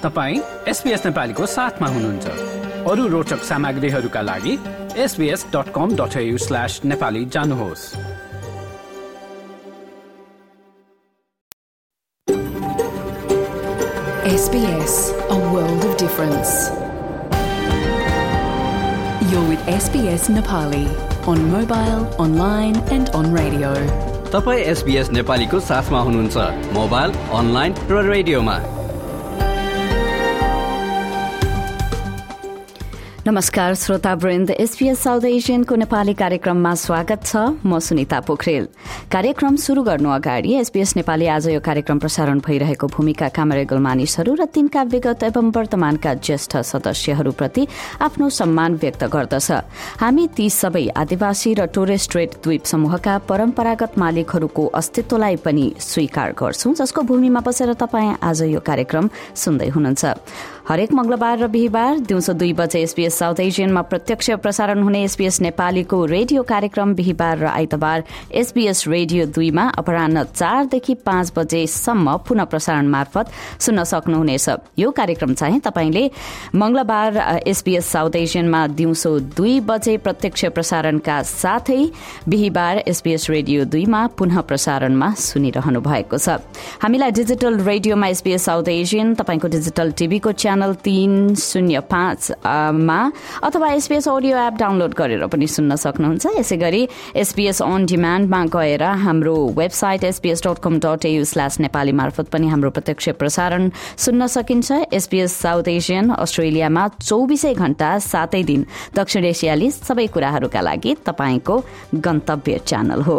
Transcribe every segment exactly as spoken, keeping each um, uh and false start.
तपाईँ एसबीएस नेपालीको साथमा हुनुहुन्छ। अरू रोचक सामग्रीहरूका लागि S B S dot com dot A U slash Nepali जानुहोस्। S B S, a world of difference. You're with S B S Nepali on mobile, online and on radio. तपाईँ एसबीएस नेपालीको साथमा हुनुहुन्छ मोबाइल, अनलाइन र रेडियोमा। नमस्कार श्रोतावृन्द, SBS South एशियनको नेपाली कार्यक्रममा स्वागत छ। म सुनिता पोखरेल। कार्यक्रम शुरू गर्नु अगाडि एसबीएस नेपाली आज यो कार्यक्रम प्रसारण भइरहेको भूमिकाका मरेगल मानिसहरू र तिनका विगत एवं वर्तमानका ज्येष्ठ सदस्यहरूप्रति आफ्नो सम्मान व्यक्त गर्दछ। हामी ती सबै आदिवासी र टोरेस स्ट्रेट द्वीप समूहका परम्परागत मालिकहरूको अस्तित्वलाई पनि स्वीकार गर्छौं, जसको भूमिमा बसेर तपाईँ आज यो कार्यक्रम सुन्दै हुनुहुन्छ। हरेक मंगलबार र बिहिबार दिउँसो दुई बजे एसबीएस साउथ एशियनमा प्रत्यक्ष प्रसारण हुने एसबीएस नेपालीको रेडियो कार्यक्रम बिहिबार र आइतबार एसबीएस रेडियो दुईमा अपराह्न चारदेखि पाँच बजेसम्म पुनः प्रसारण मार्फत सुन्न सक्नुहुनेछ। यो कार्यक्रम चाहिँ तपाईले मंगलबार एसबीएस साउथ एशियनमा दिउँसो दुई बजे प्रत्यक्ष प्रसारणका साथै बिहिबार एसबीएस रेडियो दुईमा पुनः प्रसारणमा सुनिरहनु भएको छ। हामीलाई डिजिटल रेडियोमा एसबीएस साउथ एशियन, तपाईको डिजिटल टिभीको च्यानल तीन शून्य पाँच मा अथवा एसबीएस अडियो एप डाउनलोड गरेर पनि सुन्न सक्नुहुन्छ। यसै गरी एसबीएस अन डिमान्डमा गएर हाम्रो website SBS dot com dot AU slash Nepali मार्फत पनि हाम्रो प्रत्यक्ष प्रसारण सुन्न सकिन्छ। एसबीएस साउथ एशियन अस्ट्रेलियामा चौबिसै घण्टा सातै दिन दक्षिण एसियाली सबै कुराहरूका लागि तपाईको गन्तव्य च्यानल हो।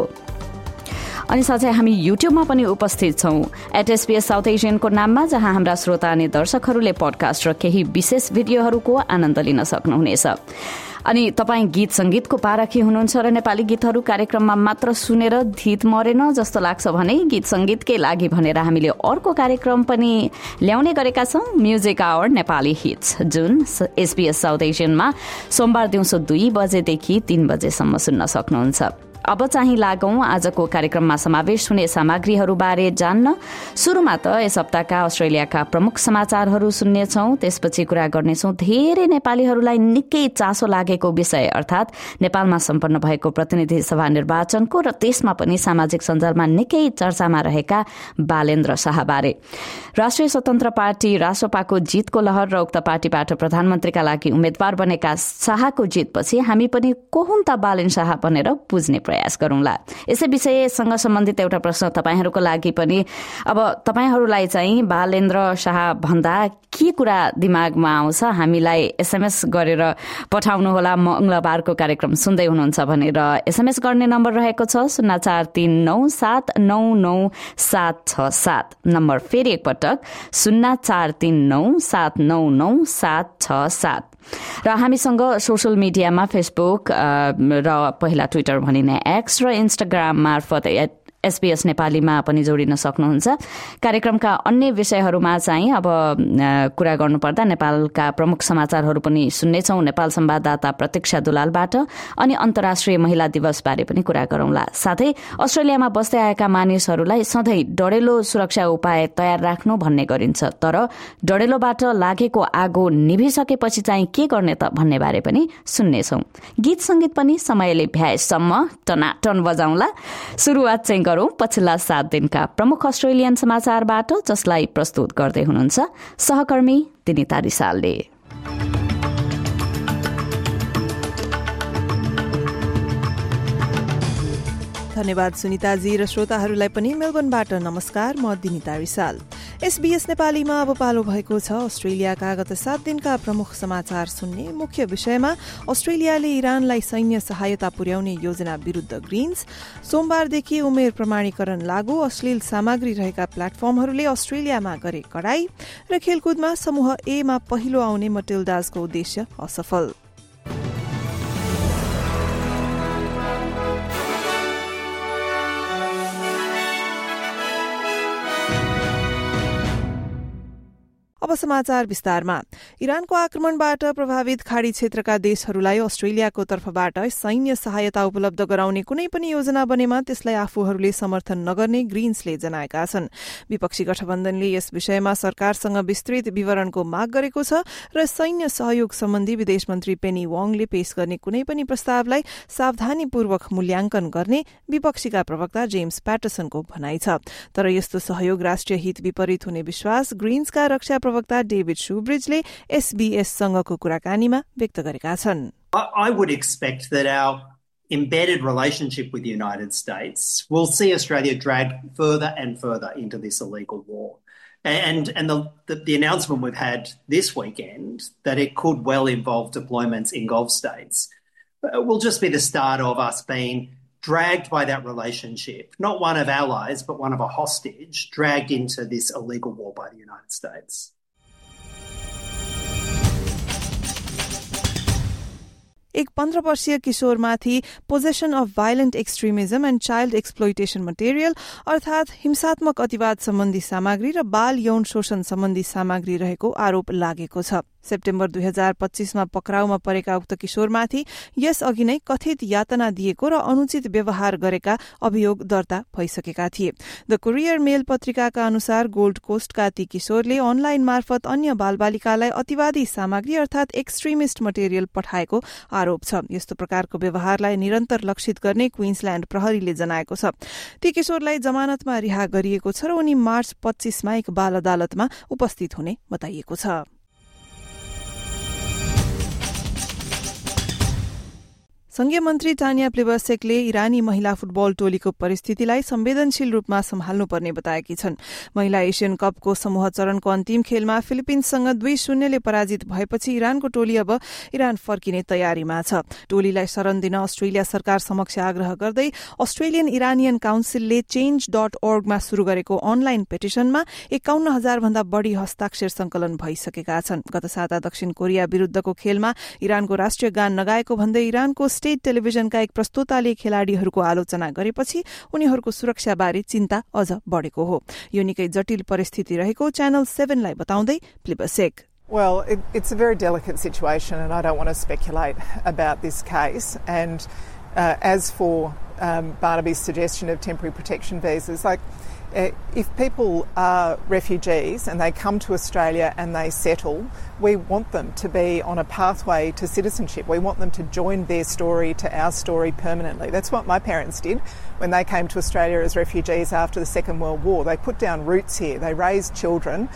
अनि साथै हामी युट्युबमा पनि उपस्थित छौं एट एसबीएस साउथ एशियनको नाममा, जहाँ हाम्रा श्रोता अनि दर्शकहरूले पडकास्ट र केही विशेष भिडियोहरूको आनन्द लिन सक्नुहुनेछ। अनि तपाईँ गीत संगीतको पारखी हुनुहुन्छ र नेपाली गीतहरू कार्यक्रममा मात्र सुनेर धित मरेन जस्तो लाग्छ भने गीत संगीतकै लागि भनेर हामीले अर्को कार्यक्रम पनि ल्याउने गरेका छौं, म्युजिक आवर नेपाली हिट्स, जुन एसबीएस साउथ एशियनमा सोमबार दिउँसो दुई बजेदेखि तीन बजेसम्म सुन्न सक्नुहुन्छ। अब चाहिँ लागौं आजको कार्यक्रममा समावेश हुने सामग्रीहरूबारे जान्न। सुरुमा त यस हप्ताका अस्ट्रेलियाका प्रमुख समाचारहरू सुन्नेछौं, त्यसपछि कुरा गर्नेछौं धेरै नेपालीहरूलाई निकै चासो लागेको विषय अर्थात नेपालमा सम्पन्न भएको प्रतिनिधि सभा निर्वाचनको र त्यसमा पनि सामाजिक सञ्जालमा निकै चर्चामा रहेका बालेन्द्र शाहबारे। राष्ट्रिय स्वतन्त्र पार्टी रासोपाको जीतको लहर र उक्त पार्टीबाट प्रधानमन्त्रीका लागि उम्मेद्वार बनेका शाहको जीतपछि हामी पनि को हुन् त बालेन शाह भनेर बुझ्ने प्रयास गरौंला। यसै विषयसँग सम्बन्धित एउटा प्रश्न तपाईहरूको लागि पनि। अब तपाईहरूलाई चाहिँ बालेन्द्र शाह भन्दा के कुरा दिमागमा आउँछ, हामीलाई एसएमएस गरेर पठाउनुहोला। मंगलबारको कार्यक्रम सुन्दै हुनुहुन्छ भनेर एसएमएस गर्ने नम्बर रहेको छ शून्य चार तीन नौ सात नौ नौ सात छ सात। नम्बर फेरि एकपटक शून्य चार तीन नौ सात नौ नौ सात छ सात। र हामीसँग सोशल मिडियामा फेसबुक र पहिला ट्विटर भनिने एक्स र इन्स्टाग्राम मार्फत एसबीएस नेपालीमा पनि जोडिन सक्नुहुन्छ। कार्यक्रमका अन्य विषयहरूमा चाहिँ अब कुरा गर्नुपर्दा नेपालका प्रमुख समाचारहरू पनि सुन्नेछौं नेपाल संवाददाता प्रतीक्षा दुलालबाट, अनि अन्तर्राष्ट्रिय महिला दिवसबारे पनि कुरा गरौंला। साथै अस्ट्रेलियामा बस्दै आएका मानिसहरूलाई सधैँ डढेलो सुरक्षा उपाय तयार राख्नु भन्ने गरिन्छ, तर डढेलोबाट लागेको आगो निभिसकेपछि चाहिँ के गर्ने त भन्ने बारे पनि सुन्नेछौं। गीत संगीत पनि समयले भ्याएसम्म टनाटन बजाउला। सुरुवात चाहिँ पछिल्ला सात दिनका प्रमुख अस्ट्रेलियन समाचारबाट, जसलाई प्रस्तुत गर्दै हुनुहुन्छ सहकर्मी दिनिता रिसालले। धन्यवाद सुनिताजी र श्रोताहरूलाई पनि मेलबर्नबाट नमस्कार। म दिनिता रिसाल। एसबीएस नेपालीमा अब पालो भएको छ अस्ट्रेलियाका गत सात दिनका प्रमुख समाचार सुन्ने। मुख्य विषयमा अस्ट्रेलियाले इरानलाई सैन्य सहायता पुर्याउने योजना विरूद्ध ग्रीन्स, सोमबारदेखि उमेर प्रमाणीकरण लागू, अश्लील सामग्री रहेका प्लेटफर्महरूले अस्ट्रेलियामा गरे कडाई र खेलकुदमा समूह ए मा पहिलो आउने मटिल्डाजको उद्देश्य असफल। अब समाचार विस्तारमा। इरानको आक्रमणबाट प्रभावित खाडी क्षेत्रका देशहरूलाई अस्ट्रेलियाको तर्फबाट सैन्य सहायता उपलब्ध गराउने कुनै पनि योजना बनेमा त्यसलाई आफूहरूले समर्थन नगर्ने ग्रीन्सले जनाएका छन्। विपक्षी गठबन्धनले यस विषयमा सरकारसँग विस्तृत विवरणको माग गरेको छ र सैन्य सहयोग सम्बन्धी विदेश मन्त्री पेनी वाङले पेश गर्ने कुनै पनि प्रस्तावलाई सावधानीपूर्वक मूल्याङ्कन गर्ने विपक्षीका प्रवक्ता जेम्स प्याटरसनको भनाइ छ। तर यस्तो सहयोग राष्ट्रिय हित विपरीत हुने विश्वास ग्रीन्सका रक्षा प्रवक्ता डेभिड शूब्रिजले एसबीएससँगको कुराकानीमा व्यक्त गरेका छन्। I would expect that our embedded relationship with the United States will see Australia dragged further and further into this illegal war. And and the, the, the announcement we've had this weekend that it could well involve deployments in Gulf states will just be the start of us being dragged by that relationship, not one of allies, but one of a hostage, dragged into this illegal war by the United States. एक पन्ध्र वर्षीय किशोरमाथि possession of violent extremism and child exploitation material अर्थात हिंसात्मक अतिवाद सम्बन्धी सामग्री र बाल यौन शोषण सम्बन्धी सामग्री रहेको आरोप लागेको छ। सेप्टेम्बर दुई हजार पच्चीसमा पक्राउमा परेका उक्त किशोरमाथि यस अघि नै कथित यातना दिएको र अनुचित व्यवहार गरेका अभियोग दर्ता भइसकेका थिए। द कुरियर मेल पत्रिकाका अनुसार गोल्ड कोस्टका ती किशोरले अनलाइन मार्फत अन्य बालबालिकालाई अतिवादी सामग्री अर्थात एक्सट्रिमिस्ट मटेरियल पठाएको आरोप छ। यस्तो प्रकारको व्यवहारलाई निरन्तर लक्षित गर्ने क्वीन्सल्याण्ड प्रहरीले जनाएको छ। ती किशोरलाई जमानतमा रिहा गरिएको छ र उनी मार्च पच्चीसमा एक बाल अदालतमा उपस्थित हुने बताइएको छ। संघीय मन्त्री टानिया प्लेबर्सेकले इरानी महिला फुटबल टोलीको परिस्थितिलाई संवेदनशील रूपमा सम्हाल्नुपर्ने बताएकी छन्। महिला एशियन कपको समूह चरणको अन्तिम खेलमा फिलिपिन्ससँग दुई शून्यले पराजित भएपछि इरानको टोली अब इरान फर्किने तयारीमा छ। टोलीलाई शरण दिन अस्ट्रेलिया सरकार समक्ष आग्रह गर्दै अस्ट्रेलियन इरानियन काउन्सिलले चेन्ज डट ओर्गमा शुरू गरेको अनलाइन पेटिशनमा एकाउन्न हजार भन्दा बढ़ी हस्ताक्षर संकलन भइसकेका छन्। गत साता दक्षिण कोरिया विरूद्धको खेलमा इरानको राष्ट्रिय गान नगाएको भन्दै इरानको स्टेट टेलिभिजनका एक प्रस्तोताले खेलाड़ीहरूको आलोचना गरेपछि उनीहरूको सुरक्षाबारे चिन्ता अझ बढ़ेको हो। यो निकै जटिल परिस्थिति रहेको च्यानल सेभेनलाई बताउँदै प्लिबसेक Well, it, it's a very delicate situation and I don't want to speculate about this case. And uh, as for um, Barnaby's suggestion of temporary protection visas, like uh, if people are refugees and they come to Australia and they settle, we want them to be on a pathway to citizenship. We want them to join their story to our story permanently. That's what my parents did when they came to Australia as refugees after the Second World War. They put down roots here. They raised children.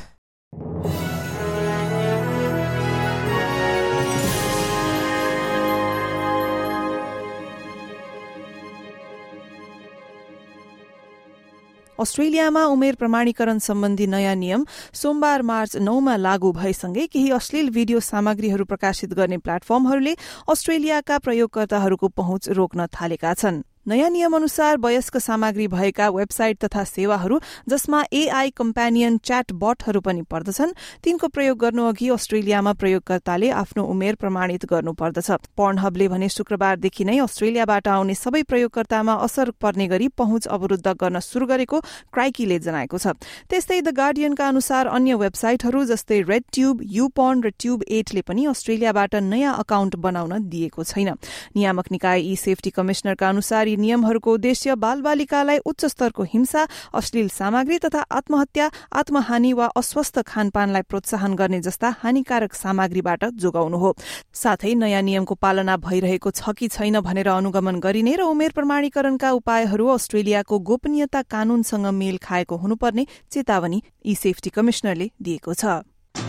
अस्ट्रेलियामा उमेर प्रमाणीकरण सम्बन्धी नयाँ नियम सोमबार March नौमा लागू भएसँगै केही अश्लील भिडियो सामग्रीहरू प्रकाशित गर्ने प्लेटफर्महरूले अस्ट्रेलियाका प्रयोगकर्ताहरूको पहुँच रोक्न थालेका छन्। नयाँ नियम अनुसार वयस्क सामग्री भएका वेबसाइट तथा सेवाहरू जसमा एआई कम्पेनियन च्याट बटहरू पनि पर्दछन् तिनको प्रयोग गर्नु अघि अस्ट्रेलियामा प्रयोगकर्ताले आफ्नो उमेर प्रमाणित गर्नुपर्दछ। पर्नहबले भने शुक्रबारदेखि नै अस्ट्रेलियाबाट आउने सबै प्रयोगकर्तामा असर पर्ने गरी पहुँच अवरुद्ध गर्न शुरू गरेको क्राइकीले जनाएको छ। त्यस्तै द गार्डियनका अनुसार अन्य वेबसाइटहरू जस्तै रेड ट्यूब, युपर्न र ट्यूब एटले पनि अस्ट्रेलियाबाट नयाँ अकाउन्ट बनाउन दिएको छैन। नियामक निकाय ई सेफ्टी कमिश्नरका अनुसार यी नियमहरूको उद्देश्य बालबालिकालाई उच्च स्तरको हिंसा, अश्लील सामग्री तथा आत्महत्या, आत्महानि वा अस्वस्थ खानपानलाई प्रोत्साहन गर्ने जस्ता हानिकारक सामग्रीबाट जोगाउनु हो। साथै नयाँ नियमको पालना भइरहेको छ कि छैन भनेर अनुगमन गरिने र उमेर प्रमाणीकरणका उपायहरू अस्ट्रेलियाको गोपनीयता कानूनसँग मेल खाएको हुनुपर्ने चेतावनी ई सेफ्टी कमिश्नरले दिएको छ।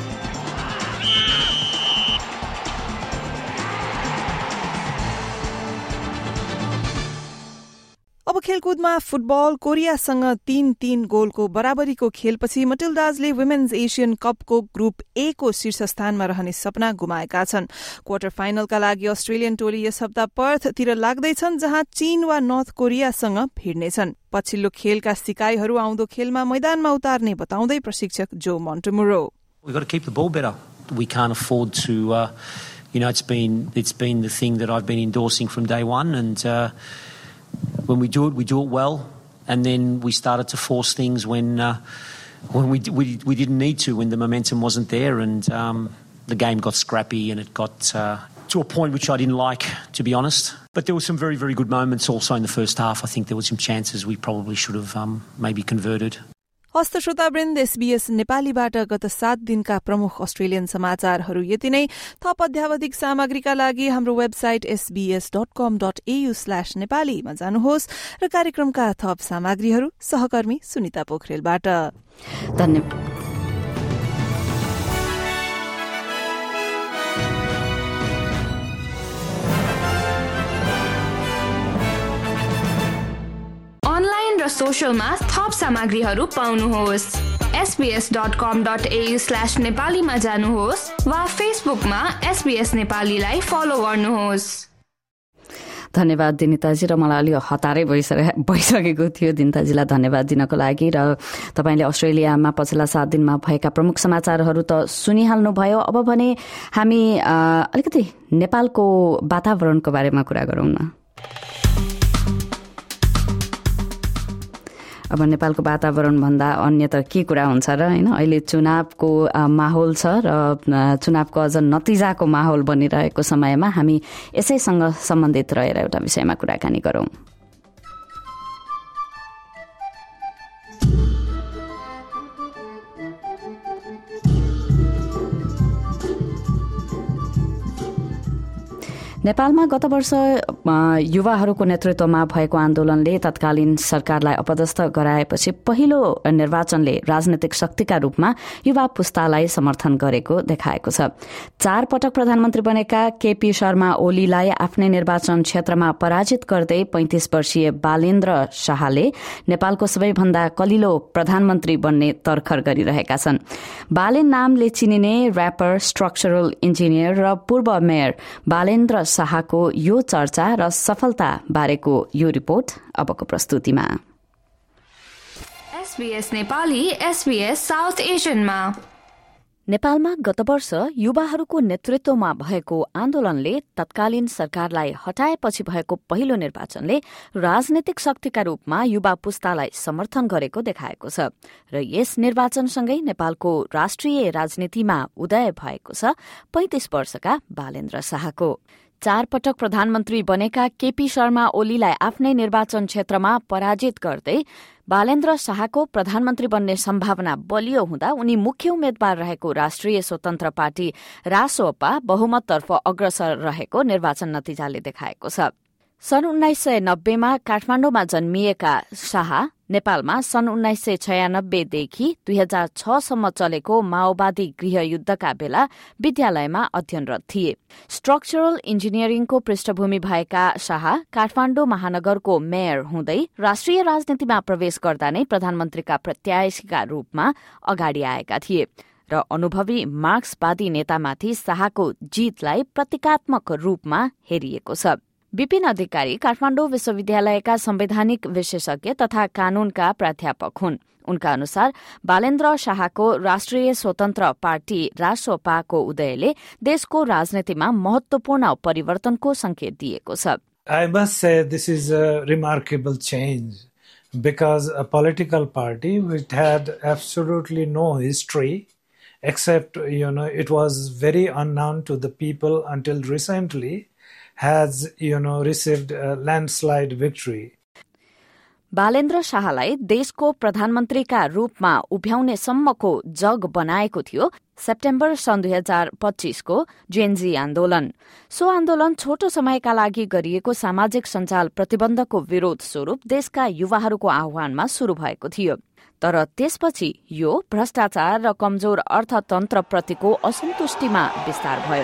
अब खेलकुदमा फुटबल कोरियासँग तीन तीन गोलको बराबरीको खेलपछि मटिल्डाजले वुमेन्स एशियन कपको ग्रुप ए को शीर्ष स्थानमा रहने सपना गुमाएका छन्। क्वार्टर फाइनलका लागि अस्ट्रेलियन टोली यस हप्ता पर्थतिर लाग्दैछन् जहाँ चीन वा नर्थ कोरियासँग भिड्नेछन्। पछिल्लो खेलका सिकाइहरू आउँदो खेलमा मैदानमा उतार्ने बताउँदै प्रशिक्षक जो मोन्टेमुरो We've got to keep the ball better. We can't afford to uh, you know it's been it's been the thing that I've been endorsing from day one, and uh, when we do it, we do it well, and then we started to force things when uh, when we we we didn't need to, when the momentum wasn't there, and um, the game got scrappy and it got uh, to a point which I didn't like, to be honest. But there were some very very good moments also in the first half. I think there were some chances we probably should have um, maybe converted. हस्त श्रोतावृन्द SBS नेपालीबाट गत सात दिनका प्रमुख Australian समाचारहरू यति नै। थप अध्यावधिक सामग्रीका लागि हाम्रो website SBS dot com dot AU slash नेपालीमा जानुहोस् र कार्यक्रमका थप सामग्रीहरू सहकर्मी सुनिता पोखरेलबाट। धन्यवाद। र सोशलमा थप सामग्रीहरू पाउनुहोस्। SBS dot com dot AU slash नेपालीमा जानुहोस् वा फेसबुकमा एसबीएस नेपालीलाई फलो गर्नुहोस्। धन्यवाद दिनिताजी। र मलाई अलि हतारै भइसके भइसकेको थियो दिनिताजीलाई धन्यवाद दिनको लागि। र तपाईँले अस्ट्रेलियामा पछिल्ला सात दिनमा भएका प्रमुख समाचारहरू त सुनिहाल्नुभयो। अब भने हामी अलिकति नेपालको वातावरणको बारेमा कुरा गरौँ न। अब नेपालको वातावरण भन्दा अन्य त के कुरा हुन्छ र हैन। अहिले चुनावको माहौल छ र चुनावको अझ नतिजाको माहौल बनिरहेको समयमा हामी यसैसँग सम्बन्धित रहेर एउटा विषयमा कुराकानी गरौँ। नेपालमा गत वर्ष युवाहरूको नेतृत्वमा भएको आन्दोलनले तत्कालीन सरकारलाई अपदस्थ गराएपछि पहिलो निर्वाचनले राजनैतिक शक्तिका रूपमा युवा पुस्तालाई समर्थन गरेको देखाएको छ। चार पटक प्रधानमन्त्री बनेका केपी शर्मा ओलीलाई आफ्नै निर्वाचन क्षेत्रमा पराजित गर्दै पैंतीस वर्षीय बालेन्द्र शाहले नेपालको सबैभन्दा कलिलो प्रधानमन्त्री बन्ने तर्खर गरिरहेका छन्। बालेन नामले चिनिने र्यापर, स्ट्रक्चरल इन्जिनियर र पूर्व मेयर बालेन्द्र शाहको यो चर्चा र सफलता बारेको यो रिपोर्ट अबको प्रस्तुतिमा। एसबीएस नेपाली एसबीएस साउथ एशियनमा। नेपालमा गत वर्ष युवाहरूको नेतृत्वमा भएको आन्दोलनले तत्कालीन सरकारलाई हटाएपछि भएको पहिलो निर्वाचनले राजनैतिक शक्तिका रूपमा युवा पुस्तालाई समर्थन गरेको देखाएको छ र यस निर्वाचनसँगै नेपालको राष्ट्रिय राजनीतिमा उदय भएको छ पैंतीस वर्षका बालेन्द्र शाहको। चार पटक प्रधानमन्त्री बनेका केपी शर्मा ओलीलाई आफ्नै निर्वाचन क्षेत्रमा पराजित गर्दै बालेन्द्र शाहको प्रधानमन्त्री बन्ने सम्भावना बलियो हुँदा उनी मुख्य उम्मेद्वार रहेको राष्ट्रिय स्वतन्त्र पार्टी रासोपा बहुमततर्फ अग्रसर रहेको निर्वाचन नतिजाले देखाएको छ। सन् उन्नाइस सय नब्बेमा काठमाडौँमा जन्मिएका शाह नेपालमा सन् उन्नाइस सय छयानब्बेदेखि दुई हजार छसम्म चलेको माओवादी गृहयुद्धका बेला विद्यालयमा अध्ययनरत थिए। स्ट्रक्चरल इन्जिनियरिङको पृष्ठभूमि भएका शाह काठमाडौँ महानगरको मेयर हुँदै राष्ट्रिय राजनीतिमा प्रवेश गर्दा नै प्रधानमन्त्रीका प्रत्याशीका रूपमा अगाडि आएका थिए र अनुभवी मार्क्सवादी नेतामाथि शाहको जितलाई प्रतीकात्मक रूपमा हेरिएको छ। विपिन अधिकारी काठमाडौँ विश्वविद्यालयका संवैधानिक विशेषज्ञ तथा कानूनका प्राध्यापक हुन्। उनका अनुसार बालेन्द्र शाहको राष्ट्रिय स्वतन्त्र पार्टी रासोपाको उदयले देशको राजनीतिमा महत्वपूर्ण परिवर्तनको संकेत दिएको छ। I must say this is a remarkable change because a political party which had absolutely no history except, you know, it was very unknown to the people until recently has, you know, received a landslide victory. Balendra शाहलाई देशको प्रधानमन्त्रीका रूपमा उभ्याउने सम्मको जग बनाएको थियो September सन् दुई हजार पच्चीसको जेनजी आन्दोलन। सो आन्दोलन छोटो समयका लागि गरिएको सामाजिक सञ्जाल प्रतिबन्धको विरोध स्वरूप देशका युवाहरूको आह्वानमा शुरू भएको थियो। तर त्यसपछि यो भ्रष्टाचार र कमजोर अर्थतन्त्रप्रतिको असन्तुष्टिमा विस्तार भयो।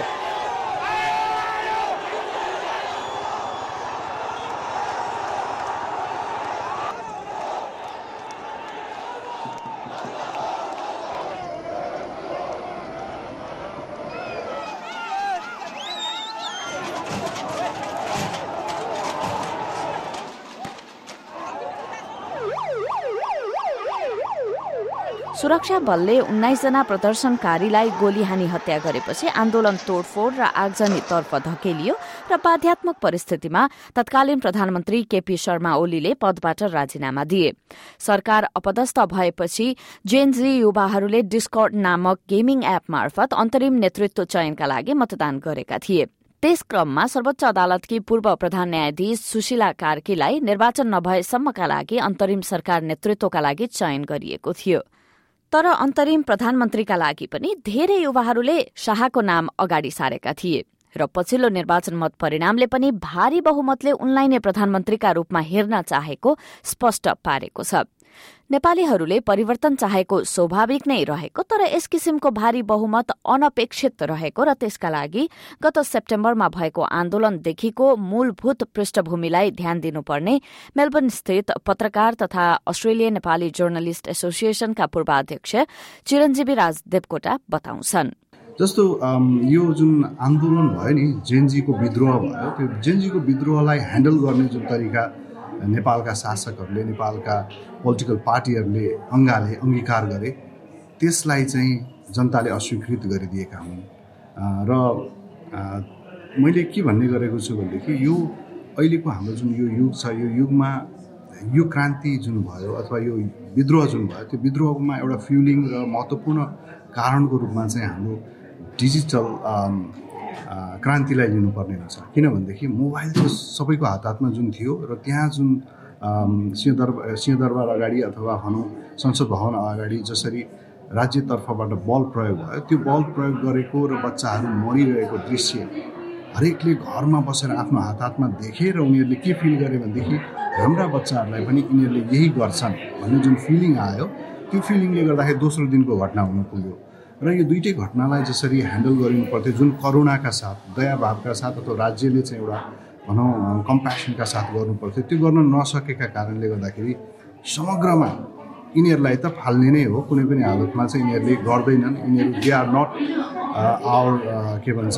सुरक्षा बलले उन्नाइस जना प्रदर्शनकारीलाई गोली हानी हत्या गरेपछि आन्दोलन तोडफोड र आगजनीतर्फ धकेलियो र बाध्यात्मक परिस्थितिमा तत्कालीन प्रधानमन्त्री केपी शर्मा ओलीले पदबाट राजीनामा दिए। सरकार अपदस्थ भएपछि जेनजी युवाहरूले डिस्कर्ड नामक गेमिङ एप मार्फत अन्तरिम नेतृत्व चयनका लागि मतदान गरेका थिए। त्यस क्रममा सर्वोच्च अदालतकी पूर्व प्रधान न्यायाधीश सुशीला कार्कीलाई निर्वाचन नभएसम्मका लागि अन्तरिम सरकार नेतृत्वका लागि चयन गरिएको थियो। तर अन्तरिम प्रधानमन्त्रीका लागि पनि धेरै युवाहरूले शाहको नाम अगाडि सारेका थिए र पछिल्लो निर्वाचन मत परिणामले पनि भारी बहुमतले उनलाई नै प्रधानमन्त्रीका रूपमा हेर्न चाहेको स्पष्ट पारेको छ। नेपालीहरूले परिवर्तन चाहेको स्वाभाविक नै रहेको, तर यस किसिमको भारी बहुमत अनपेक्षित रहेको र त्यसका लागि गत सेप्टेम्बरमा भएको आन्दोलनदेखिको मूलभूत पृष्ठभूमिलाई ध्यान दिनुपर्ने मेलबर्न स्थित पत्रकार तथा अस्ट्रेलियन नेपाली जर्नलिस्ट एसोसिएशनका पूर्वाध्यक्ष चिरञ्जीवी राज देवकोटा बताउँछन्। जस्तो यो जुन आन्दोलन भयो नि, जेनजीको विद्रोह भयो, त्यो जेनजीको विद्रोहलाई ह्यान्डल गर्ने जुन तरिका नेपालका शासकहरूले, नेपालका पोलिटिकल पार्टीहरूले अङ्गाले अङ्गीकार गरे, त्यसलाई चाहिँ जनताले अस्वीकृत गरिदिएका हुन्। र मैले के भन्ने गरेको छु भनेदेखि यो अहिलेको हाम्रो जुन यो युग छ, यो युगमा यो क्रान्ति जुन भयो अथवा यो विद्रोह जुन भयो, त्यो विद्रोहमा एउटा फ्युलिङ र महत्त्वपूर्ण कारणको रूपमा चाहिँ हाम्रो डिजिटल क्रान्तिलाई लिनुपर्ने हुन्छ। किनभनेदेखि मोबाइल चाहिँ सबैको हात हातमा जुन थियो र त्यहाँ जुन सिंहदरबार सिंहदरबार अगाडि अथवा भनौँ संसद भवन अगाडि जसरी राज्यतर्फबाट बल प्रयोग भयो, त्यो बल प्रयोग गरेको र बच्चाहरू मरिरहेको दृश्य हरेकले घरमा बसेर आफ्नो हात हातमा देखे र उनीहरूले के फिल गरे भनेदेखि हाम्रा बच्चाहरूलाई पनि यिनीहरूले यही गर्छन् भन्ने जुन फिलिङ आयो, त्यो फिलिङले गर्दाखेरि दोस्रो दिनको घटना हुन पुग्यो। र यो दुईटै घटनालाई जसरी ह्यान्डल गरिनु पर्थ्यो, जुन करुणाका साथ, दयाभावका साथ अथवा राज्यले चाहिँ एउटा भनौँ कम्प्यासनका साथ गर्नुपर्थ्यो, त्यो गर्न नसकेका कारणले गर्दाखेरि समग्रमा यिनीहरूलाई त फाल्ने नै हो, कुनै पनि हालतमा चाहिँ यिनीहरूले गर्दैनन्। यिनीहरू दे आर नट आवर के भन्छ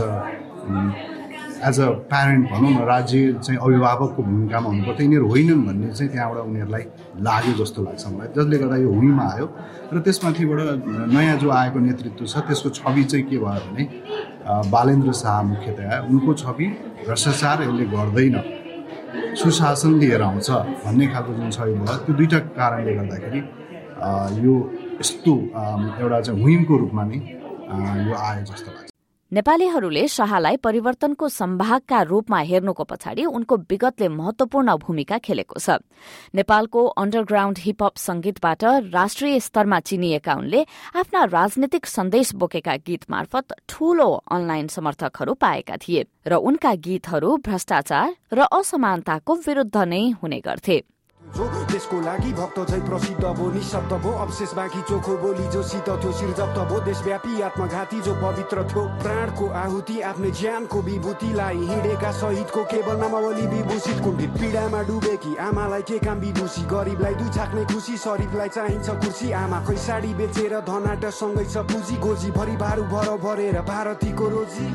एज अ प्यारेन्ट भनौँ न, राज्य चाहिँ अभिभावकको भूमिकामा हुनुपर्थ्यो, यिनीहरू होइनन् भन्ने चाहिँ त्यहाँबाट उनीहरूलाई लाग्यो जस्तो लाग्छ मलाई, जसले गर्दा यो हुइमा आयो। र त्यसमाथिबाट नयाँ जो आएको नेतृत्व छ त्यसको छवि चाहिँ के भयो भने बालेन्द्र शाह मुख्यतया, उनको छवि भ्रष्टाचार यसले गर्दैन, सुशासन लिएर आउँछ भन्ने खालको जुन छवि भयो, त्यो दुईवटा कारणले गर्दाखेरि यो यस्तो एउटा चाहिँ हुइमको रूपमा नै यो आयो जस्तो लाग्छ। नेपालीहरूले शाहलाई परिवर्तनको सम्भागका रूपमा हेर्नुको पछाडि उनको विगतले महत्वपूर्ण भूमिका खेलेको छ। नेपालको अन्डरग्राउण्ड हिपहप संगीतबाट राष्ट्रिय स्तरमा चिनिएका उनले आफ्ना राजनीतिक सन्देश बोकेका गीत मार्फत ठूलो अनलाइन समर्थकहरू पाएका थिए र उनका गीतहरू भ्रष्टाचार र असमानताको विरुद्ध नै हुने गर्थे। त्यसको लागि भक्त चाहिँ प्रसिद्ध भो, निशब्द भो, अवशेष बाँकी चोखो बोली जो शीत थियो शिरजप्त भो, देशव्यापी आत्मघाती जो पवित्र थियो, प्राणको आहुति आफ्नै ज्यानको विभूतिलाई हिँडेका शहीदको केवल नामावली विभूषित, कुण्ठित पीडामा डुबेकी आमालाई के काम विदुषी, गरिबलाई दुई छाक्ने खुसी, शरीफलाई चाहिन्छ कुर्सी, आमाकै साडी बेचेर धनाट सँगै छ पुँजी, गोजी भरि भारू भर भरेर भारतीको रोजी।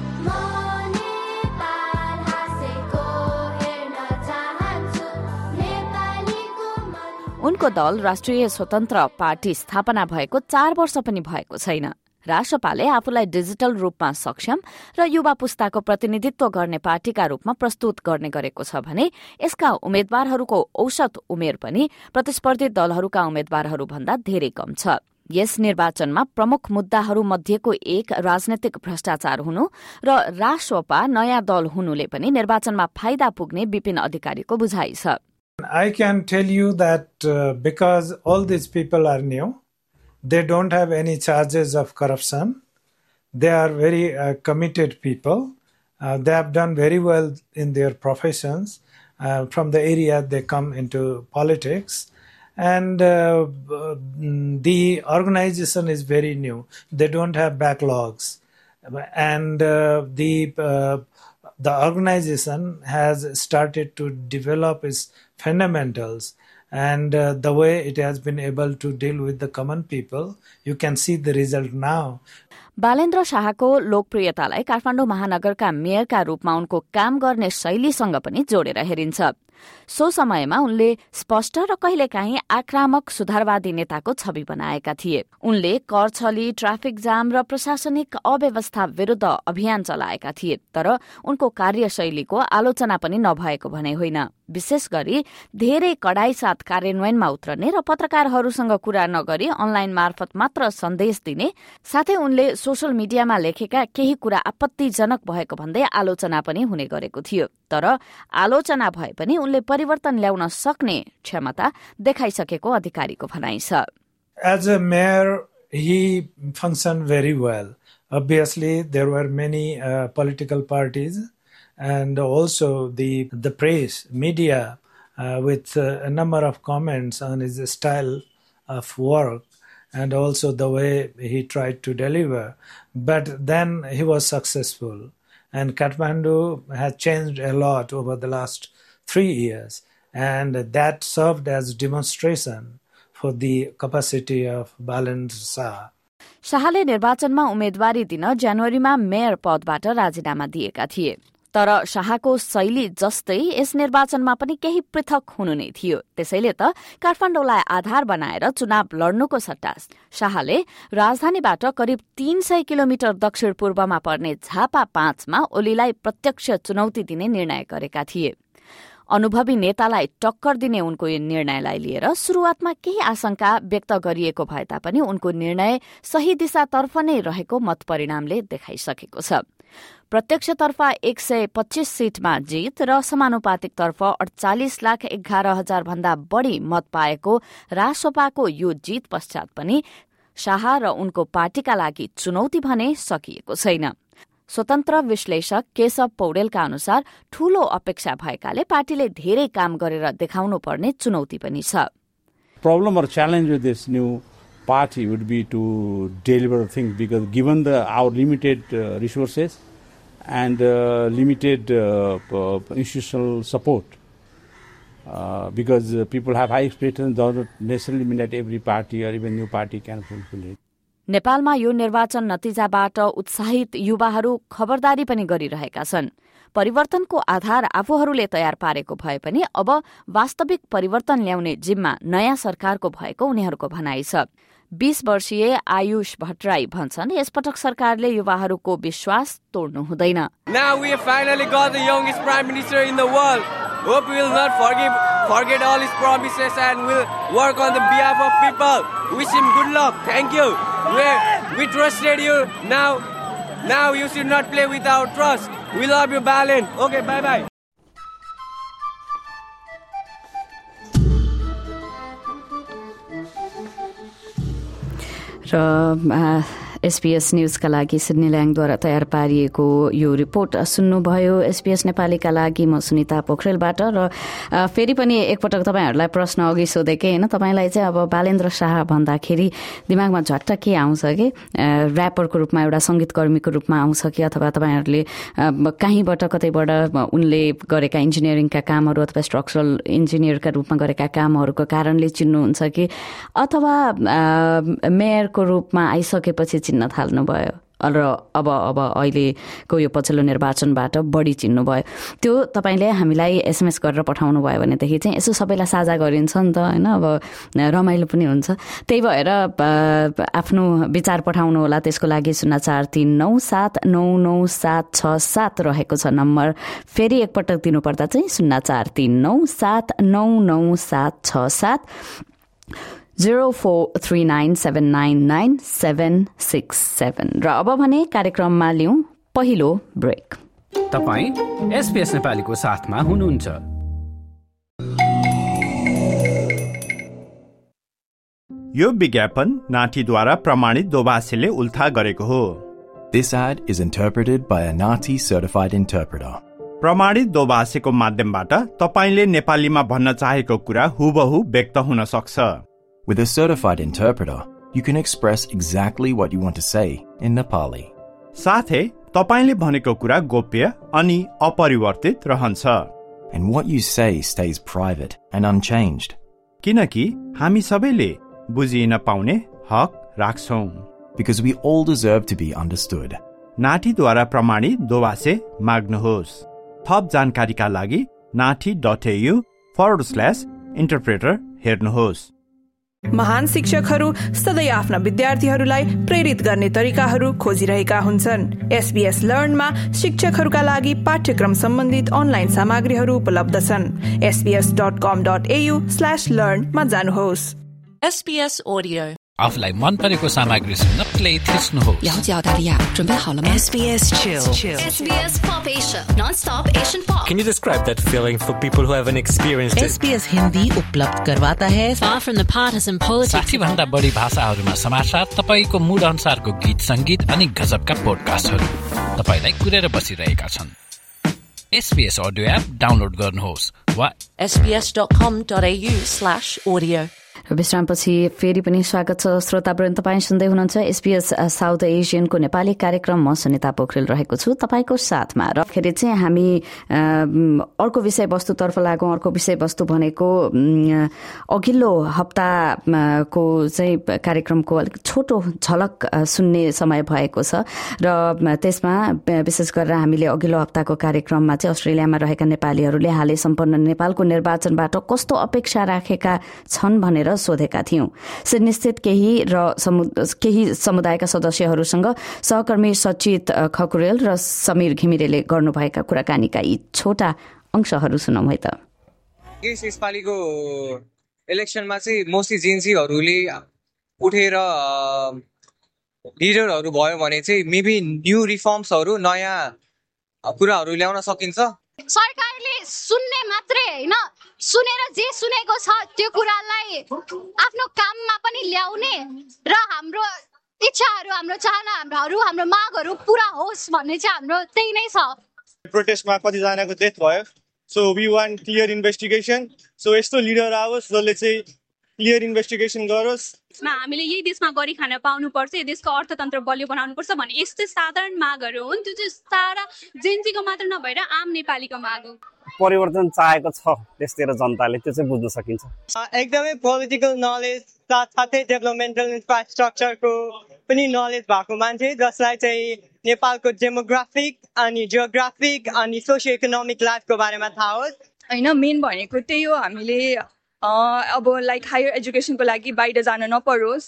उनको दल राष्ट्रिय स्वतन्त्र पार्टी स्थापना भएको चार वर्ष पनि भएको छैन। राष्ट्रपाले आफूलाई डिजिटल रूपमा सक्षम र युवा पुस्ताको प्रतिनिधित्व गर्ने पार्टीका रूपमा प्रस्तुत गर्ने गरेको छ भने यसका उम्मेद्वारहरूको औसत उमेर पनि प्रतिस्पर्धी दलहरूका उम्मेद्वारहरू भन्दा धेरै कम छ। यस निर्वाचनमा प्रमुख मुद्दाहरू मध्येको एक राजनैतिक भ्रष्टाचार हुनु र राष्ट्रपा नयाँ दल हुनुले पनि निर्वाचनमा फाइदा पुग्ने विपिन अधिकारीको बुझाइ छ। I can tell you that uh, because all these people are new, they don't have any charges of corruption. They are very uh, committed people. Uh, they have done very well in their professions. Uh, from the area they come into politics. And uh, the organization is very new. They don't have backlogs. And uh, the uh, the organization has started to develop its fundamentals, and uh, the way it has been able to deal with the common people, you can see the result now. Balendra शाहको लोकप्रियतालाई काठमाडौँ महानगरका मेयरका रूपमा उनको काम गर्ने शैलीसँग पनि जोडेर हेरिन्छ। So समयमा उनले स्पष्ट र कहिलेकाहीँ आक्रामक सुधारवादी नेताको छवि बनाएका थिए। उनले कर छली, ट्राफिक जाम र प्रशासनिक अव्यवस्था विरूद्ध अभियान चलाएका थिए, तर उनको कार्यशैलीको आलोचना पनि नभएको भने होइन। विशेष गरी धेरै कडाई साथ कार्यान्वयनमा उत्रने र पत्रकारहरूसँग कुरा नगरी अनलाइन मार्फत मात्र सन्देश दिने, साथै उनले सोशल मिडियामा लेखेका केही कुरा आपत्तिजनक भएको भन्दै आलोचना पनि हुने गरेको थियो। तर आलोचना भए पनि उनले परिवर्तन ल्याउन सक्ने क्षमता देखाइसकेको अधिकारीको भनाइ छ। As a mayor, he functioned very well. Obviously, there were many uh, political parties and also the the press, media, uh, with uh, a number of comments on his style of work and also the way he tried to deliver. But then he was successful. And Kathmandu has changed a lot over the last three years. And that served as demonstration for the capacity of Balendra Shah. शाहले निर्वाचनमा उम्मेदवारी दिन जनवरीमा mayor पदबाट राजीनामा दिएका थिए। तर शाहको शैली जस्तै यस निर्वाचनमा पनि केही पृथक हुनु नै थियो। त्यसैले त काठमाडौँलाई आधार बनाएर चुनाव लड्नुको सट्टा शाहले राजधानीबाट करिब तीन सय किलोमिटर दक्षिण पूर्वमा पर्ने झापा पाँचमा ओलीलाई प्रत्यक्ष चुनौती दिने निर्णय गरेका थिए। अनुभवी नेतालाई टक्कर दिने उनको यो निर्णयलाई लिएर सुरुवातमा केही आशंका व्यक्त गरिएको भए तापनि उनको निर्णय सही दिशातर्फ नै रहेको मत परिणामले देखाइसकेको छ। प्रत्यक्षतर्फ एक सय पच्चीस सीटमा जीत र समानुपातिकतर्फ अडचालिस लाख एघार हजार भन्दा बढ़ी मत पाएको रासोपाको यो जीत पश्चात पनि शाह र उनको पार्टीका लागि चुनौती भने सकिएको छैन। स्वतन्त्र विश्लेषक केशव पौडेलका अनुसार ठूलो अपेक्षा भएकाले पार्टीले धेरै काम गरेर देखाउनु पर्ने चुनौती पनि छ। Problem or challenge with this new party would be to deliver things because given the our limited uh, resources and uh, limited uh, uh, institutional support, uh, because uh, people have high expectations, does not necessarily mean that every party or even new party can fulfill it. नेपालमा यो निर्वाचन नतिजाबाट उत्साहित युवाहरू खबरदारी पनि गरिरहेका छन्। परिवर्तनको आधार आफूहरूले तयार पारेको भए पनि अब वास्तविक परिवर्तन ल्याउने जिम्मा नयाँ सरकारको भएको उनीहरूको भनाइ छ। बीस वर्षीय आयुष भट्टराई भन्छन् यसपटक सरकारले युवाहरूको विश्वास तोड्नु हुँदैन। Now we have finally got the youngest prime minister in the world. Hope we will not forgive, forget all his promises and will work on the behalf of people. Wish him good luck. Thank you. We, we trusted you. Now, now you should not play without trust. We love you, Balin. Okay, bye-bye. र SPS न्यूजका लागि Sydney ल्याङद्वारा तयार पारिएको यो report सुन्नुभयो। SPS नेपालीका लागि म सुनिता पोखरेलबाट। र फेरि पनि एकपटक तपाईँहरूलाई प्रश्न अघि सोधेकै होइन, तपाईँलाई चाहिँ अब बालेन्द्र शाह भन्दाखेरि दिमागमा झट्ट के आउँछ कि ऱ्यापरको रूपमा एउटा सङ्गीतकर्मीको रूपमा आउँछ कि अथवा तपाईँहरूले कहीँबाट कतैबाट उनले गरेका इन्जिनियरिङका कामहरू अथवा स्ट्रक्चरल इन्जिनियरका रूपमा गरेका कामहरूको कारणले चिन्नुहुन्छ कि अथवा मेयरको रूपमा आइसकेपछि चिन्न थाल्नुभयो र अब अब अहिलेको यो पछिल्लो निर्वाचनबाट बढी चिन्नुभयो? त्यो तपाईँले हामीलाई एसएमएस गरेर पठाउनु भयो भनेदेखि चाहिँ यसो सबैलाई साझा गरिन्छ नि त होइन, अब रमाइलो पनि हुन्छ। त्यही भएर आफ्नो विचार पठाउनु होला। त्यसको लागि शून्य चार तीन नौ सात नौ नौ सात छ सात रहेको छ नम्बर। फेरि एकपटक दिनुपर्दा चाहिँ शून्य चार तीन नौ सात नौ नौ सात छ सात zero four three nine seven nine nine seven six seven। र अब भने कार्यक्रममा लिउँ पहिलो ब्रेक। तपाईँ एसपीएस नेपालीको साथमा हुनुहुन्छ। यो विज्ञापन नाटीद्वारा प्रमाणित दोभाषीले उल्था गरेको हो। This ad is interpreted by a Nati certified interpreter. प्रमाणित दोभाषीको माध्यमबाट तपाईले नेपालीमा भन्न चाहेको कुरा हुबहु व्यक्त हुन सक्छ। With a certified interpreter, you can express exactly what you want to say in Nepali. साथै तपाईले भनेको कुरा गोप्य अनि अपरिवर्तित रहन्छ। And what you say stays private and unchanged. किनकि हामी सबैले बुझिन पाउने हक राख्छौं। because we all deserve to be understood. नाठीद्वारा प्रमाणित दोभाषे माग्नुहोस्। थप जानकारीका लागि nathi.au forward slash interpreter हेर्नुहोस्। महान शिक्षकहरू सधैँ आफ्ना विद्यार्थीहरूलाई प्रेरित गर्ने तरिकाहरू खोजिरहेका हुन्छन्। एसबीएस लर्नमा शिक्षकहरूका लागि पाठ्यक्रम सम्बन्धित अनलाइन सामग्रीहरू उपलब्ध छन्। SBS dot com dot AU slash learn मा जानुहोस्। एसबीएस Audio आफूलाई मन परेको सामग्री सुन्न प्ले थिच्नुहोस्। 了解澳大利亚，准备好了吗 S B S Chill. S B S Pop Asia, non-stop Asian pop. Can you describe that feeling for people who haven't experienced it? S B S Hindi उपलब्ध करवाता है far from the partisan politics. साठी भन्दा बढी भाषाहरूमा समाचार, तपाईको mood अनुसारको गीत संगीत अनि गजबका पोडकास्टहरू तपाईलाई कुरेर बसिरहेका छन्। S B S Audio app download गर्नुहोस् वा S B S dot com dot A U slash audio. विश्रामपछि फेरि पनि स्वागत छ श्रोतावृन्द। तपाईँ सुन्दै हुनुहुन्छ एसबीएस साउथ एसियनको नेपाली कार्यक्रम। म सुनिता पोखरेल रहेको छु तपाईको साथमा। र फेरि चाहिँ हामी अर्को विषयवस्तुतर्फ लागौँ। अर्को विषयवस्तु भनेको अघिल्लो हप्ताको चाहिँ कार्यक्रमको अलिक छोटो झलक सुन्ने समय भएको छ र त्यसमा विशेष गरेर हामीले अघिल्लो हप्ताको कार्यक्रममा चाहिँ अस्ट्रेलियामा रहेका नेपालीहरूले हालै सम्पन्न नेपालको निर्वाचनबाट कस्तो अपेक्षा राखेका छन् भनेर सोधेका थियौं। सिडनीस्थित केही र केही समुदायका सदस्यहरूसँग सहकर्मी सचित खकुरेल र समीर घिमिरेले गर्नुभएका कुराकानीका यी छोटा अंशहरू सुनौं है त। यसपालिको इलेक्सनमा चाहिँ मोस्टली जेन्सीहरूले उठेर लिडरहरू भयो भने चाहिँ मेबी न्यू रिफर्म्सहरू नयाँ कुराहरू ल्याउन सकिन्छ। सरकारले सुन्ने मात्रै हैन, सुनेर जे सुनेको छ त्यो कुरालाई आफ्नो काममा पनि ल्याउने र हाम्रो इच्छाहरू, हाम्रो चाहनाहरू, हाम्रो मागहरू पूरा होस् भन्ने चाहिँ हाम्रो त्यही नै छ। प्रोटेस्टमा कतिजनाको डेथ भयो, so we want clear investigation. So यस्तो लिडर आओस् जसले चाहिँ क्लियर इन्भेस्टिगेसन गरोस्। हामीले यही देशमा गरी खान पाउनुपर्छ, यो देशको अर्थतन्त्र बलियो बनाउनुपर्छ भन्ने यस्तो साधारण मागहरू हुन्। त्यो चाहिँ सारा जेन्जीको मात्र नभएर आम नेपालीको माग हो। परिवर्तन चाहेको छ देशतिर जनताले, त्यो चाहिँ बुझ्न सकिन्छ। एकदमै पोलिटिकल नलेज साथसाथै डेभलपमेन्टल इन्फ्रास्ट्रक्चरको पनि नलेज भएको मान्छे जसलाई चाहिँ नेपालको डेमोग्राफिक अनि जियोग्राफिक अनि सोसियो इकोनोमिक लाइफको बारेमा थाहा होस्। होइन, मेन भनेको त्यही हो, हामीले अब लाइक हायर एजुकेसनको लागि बाहिर जान नपरोस्।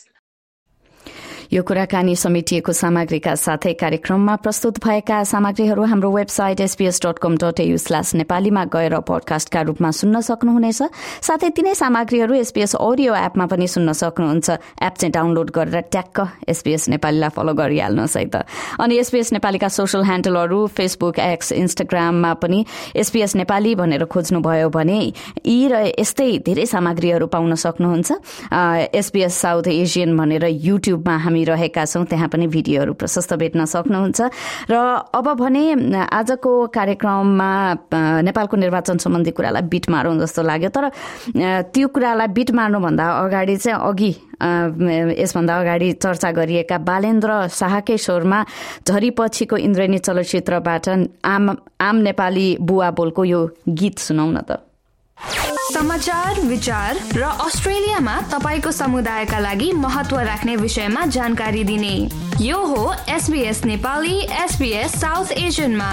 यो कुराकानी समेटिएको सामग्रीका साथै कार्यक्रममा प्रस्तुत भएका सामग्रीहरू हाम्रो website SBS dot com dot AU slash नेपालीमा गएर पडकास्टका रूपमा सुन्न सक्नुहुनेछ। साथै तिनै सामग्रीहरू एसबीएस अडियो एपमा पनि सुन्न सक्नुहुन्छ। एप चाहिँ डाउनलोड गरेर ट्याक्क एसबीएस नेपालीलाई फलो गरिहाल्नुहोस् है त। अनि एसबीएस नेपालीका सोशल ह्यान्डलहरू फेसबुक, एक्स, इन्स्टाग्राममा पनि एसबीएस नेपाली भनेर खोज्नुभयो भने यी र यस्तै धेरै सामग्रीहरू पाउन सक्नुहुन्छ। एसबीएस साउथ एसियन भनेर युट्युबमा हामी रहेका छौं, त्यहाँ पनि भिडियोहरू प्रशस्त भेट्न सक्नुहुन्छ। र अब भने आजको कार्यक्रममा नेपालको निर्वाचन सम्बन्धी कुरालाई बिट मारौं जस्तो लाग्यो। तर त्यो कुरालाई बिट मार्नुभन्दा अगाडि चाहिँ अघि यसभन्दा अगाडि चर्चा गरिएका बालेन्द्र शाहकै स्वरमा झरीपछिको इन्द्रेणी चलचित्रबाट आम आम नेपाली बुवा बोलको यो गीत सुनौ न त। समाचार, विचार र अस्ट्रेलियामा तपाईको समुदायका लागि महत्व राख्ने विषयमा जानकारी दिने यो हो एसबीएस नेपाली एसबीएस साउथ एसियनमा।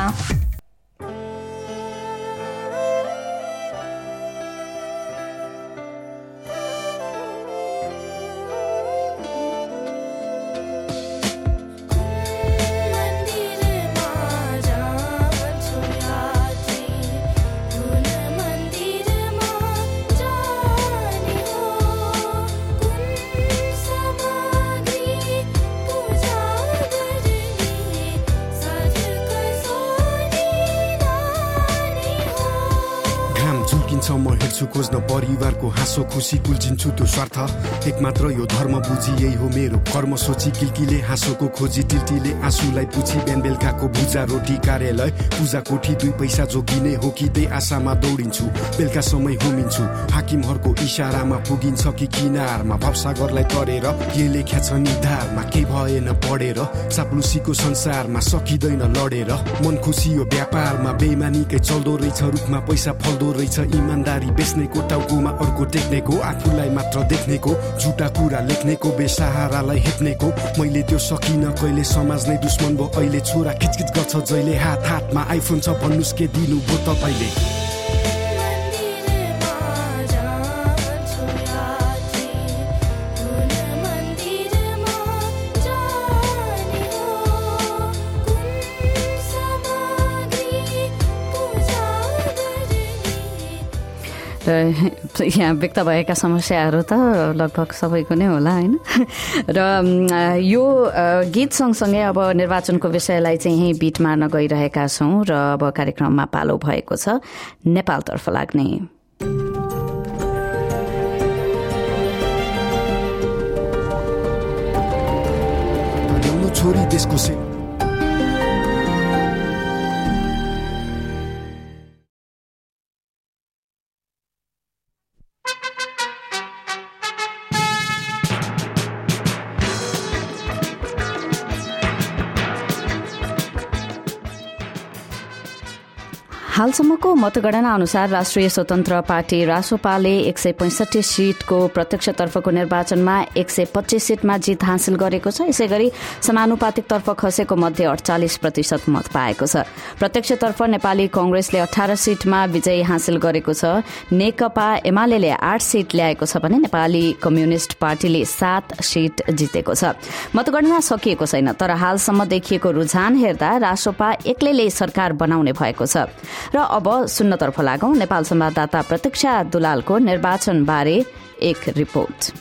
म हेर्छु खोज्न परिवारको हाँसो खुसी कुल्चिन्छु त्यो स्वार्थ एक मात्र यो धर्म बुझी यही हो मेरो कर्म सोची किल्कीले हाँसोको खोजी टिल्टीले आँसुलाई पुछी बिहान बेलुकाको भुजा रोटी कार्यालय पूजा कोठी दुई पैसा जोगिने हो कि त्यही आशामा दौडिन्छु बेलुका समय होमिन्छु हाकिमहरूको इशारामा पुगिन्छ कि किनारमा भवसागरलाई तरेर के लेख्या छ निधारमा के भएन पढेर चाप्लुसीको संसारमा सकिँदैन लडेर मन खुसी यो व्यापारमा बेइमानीकै चल्दो रहेछ रुखमा पैसा फल्दो रहेछ इमानदारी बेच्नेको, टाउकोमा अर्को टेक्नेको, आफूलाई मात्र देख्नेको, झुटा कुरा लेख्नेको, बेसहारालाई हेप्नेको। मैले त्यो सकिन कहिले, समाज नै दुश्मन भो अहिले। छोरा खिचखिच गर्छ जहिले, हात हातमा आइफोन छ भन्नुस् के दिनु भो तपाईँले। र यहाँ व्यक्त भएका समस्याहरू त लगभग सबैको नै होला होइन। र यो गीत सँगसँगै अब निर्वाचनको विषयलाई चाहिँ यहीँ बिट मार्न गइरहेका छौँ र अब कार्यक्रममा पालो भएको छ नेपालतर्फ लाग्ने। छोरी देशको से हालसम्मको मतगणना अनुसार राष्ट्रिय स्वतन्त्र पार्टी रासोपाले एक सय पैंसठी सीटको प्रत्यक्षतर्फको निर्वाचनमा एक सय पच्चीस सीटमा जीत हासिल गरेको छ। यसै गरी समानुपातिकतर्फ खसेको मध्ये अडचालिस प्रतिशत मत पाएको छ। प्रत्यक्षतर्फ नेपाली कांग्रेसले अठार सीटमा विजय हासिल गरेको छ। नेकपा एमाले आठ सीट ल्याएको छ भने नेपाली कम्युनिष्ट पार्टीले सात सीट जितेको छ। मतगणना सकिएको छैन, तर हालसम्म देखिएको रुझान हेर्दा रासोपा एक्लैले सरकार बनाउने भएको छ। र अब सुन्नतर्फ लागौं नेपाल संवाददाता प्रतीक्षा दुलालको निर्वाचन बारे एक रिपोर्ट।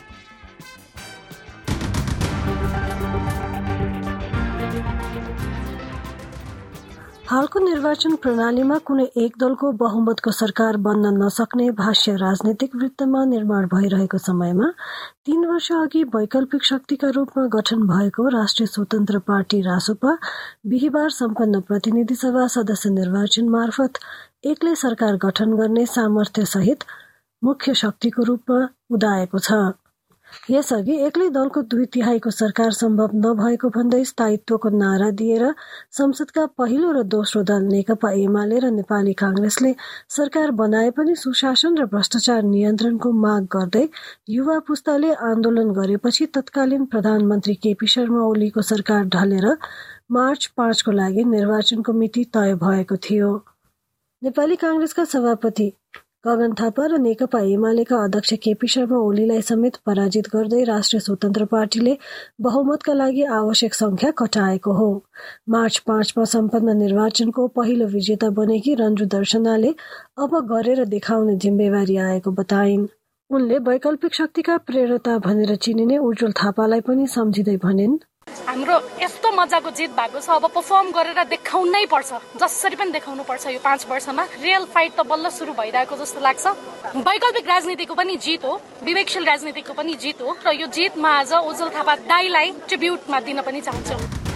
हालको निर्वाचन प्रणालीमा कुनै एक दलको बहुमतको सरकार बन्न नसक्ने भाष्य राजनीतिक वृत्तमा निर्माण भइरहेको समयमा तीन वर्ष अघि वैकल्पिक शक्तिका रूपमा गठन भएको राष्ट्रिय स्वतन्त्र पार्टी रासोपा बिहिबार सम्पन्न प्रतिनिधि सभा सदस्य निर्वाचन मार्फत एक्लै सरकार गठन गर्ने सामर्थ्य सहित मुख्य शक्तिको रूपमा उदाएको छ। यसअघि एक्लै दलको दुई तिहाईको सरकार सम्भव नभएको भन्दै स्थायित्वको नारा दिएर संसदका पहिलो र दोस्रो दल नेकपा एमाले र नेपाली कांग्रेसले सरकार बनाए पनि सुशासन र भ्रष्टाचार नियन्त्रणको माग गर्दै युवा पुस्ताले आन्दोलन गरेपछि तत्कालीन प्रधानमन्त्री केपी शर्मा ओलीको सरकार ढलेर मार्च पाँचको लागि निर्वाचनको मिति तय भएको थियो। नेपाली कांग्रेसका सभापति गगन थापा र नेकपा एमालेका अध्यक्ष केपी शर्मा ओलीलाई समेत पराजित गर्दै राष्ट्रिय स्वतन्त्र पार्टीले बहुमतका लागि आवश्यक संख्या कटाएको हो। मार्च पाँचमा सम्पन्न निर्वाचनको पहिलो विजेता बनेकी रन्जु दर्शनाले अब गरेर देखाउने जिम्मेवारी आएको बताइन्। उनले वैकल्पिक शक्तिका प्रेरता भनेर चिनिने उज्जवल थापालाई पनि सम्झिँदै भनिन्, हाम्रो यस्तो मजाको जित भएको छ, अब पर्फर्म गरेर देखाउनै पर्छ, जसरी पनि देखाउनु पर्छ। यो पाँच वर्षमा रियल फाइट त बल्ल सुरु भइरहेको जस्तो लाग्छ। वैकल्पिक राजनीतिको पनि जित हो, विवेकशील राजनीतिको पनि जित हो र यो जितमा आज उज्जवल थापा दाइलाई ट्रिब्युटमा दिन पनि चाहन्छु।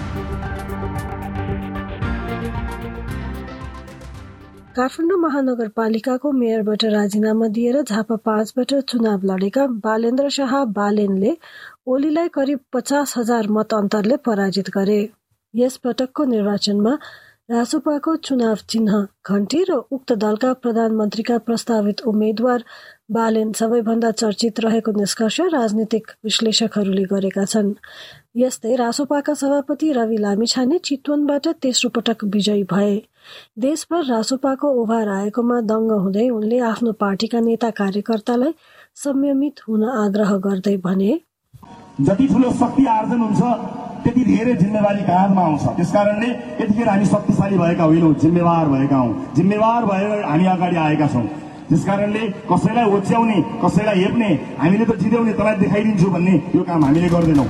काठमाडौँ महानगरपालिकाको मेयरबाट राजीनामा दिएर झापा पाँचबाट चुनाव लडेका बालेन्द्र शाह बालेनले ओलीलाई करिब पचास हजार मत अन्तरले पराजित गरे। यस पटकको निर्वाचनमा रासोपाको चुनाव चिन्ह घण्टी र उक्त दलका प्रधानमन्त्रीका प्रस्तावित उम्मेद्वार बालेन सबैभन्दा चर्चित रहेको निष्कर्ष राजनीतिक विश्लेषकहरूले गरेका छन्। यस्तै रासोपाका सभापति रवि लामिछाने चितवनबाट तेस्रो पटक विजयी भए। देशभर रासोपाको उभार आएकोमा दङ्ग हुँदै उनले आफ्नो पार्टीका नेता कार्यकर्तालाई संयमित हुन आग्रह गर्दै भने, जति ठुलो शक्ति आर्जन हुन्छ त्यति धेरै जिम्मेवारी काँधमा आउँछ। त्यसकारणले यतिखेर हामी शक्तिशाली भएका होइनौँ, जिम्मेवार भएका हौँ। जिम्मेवार भएर हामी अगाडि आएका छौँ। त्यसकारणले कसैलाई ओछ्याउने, कसैलाई हेप्ने, हामीले त जित्याउने, तँलाई देखाइदिन्छु भन्ने यो काम हामीले गर्दैनौँ।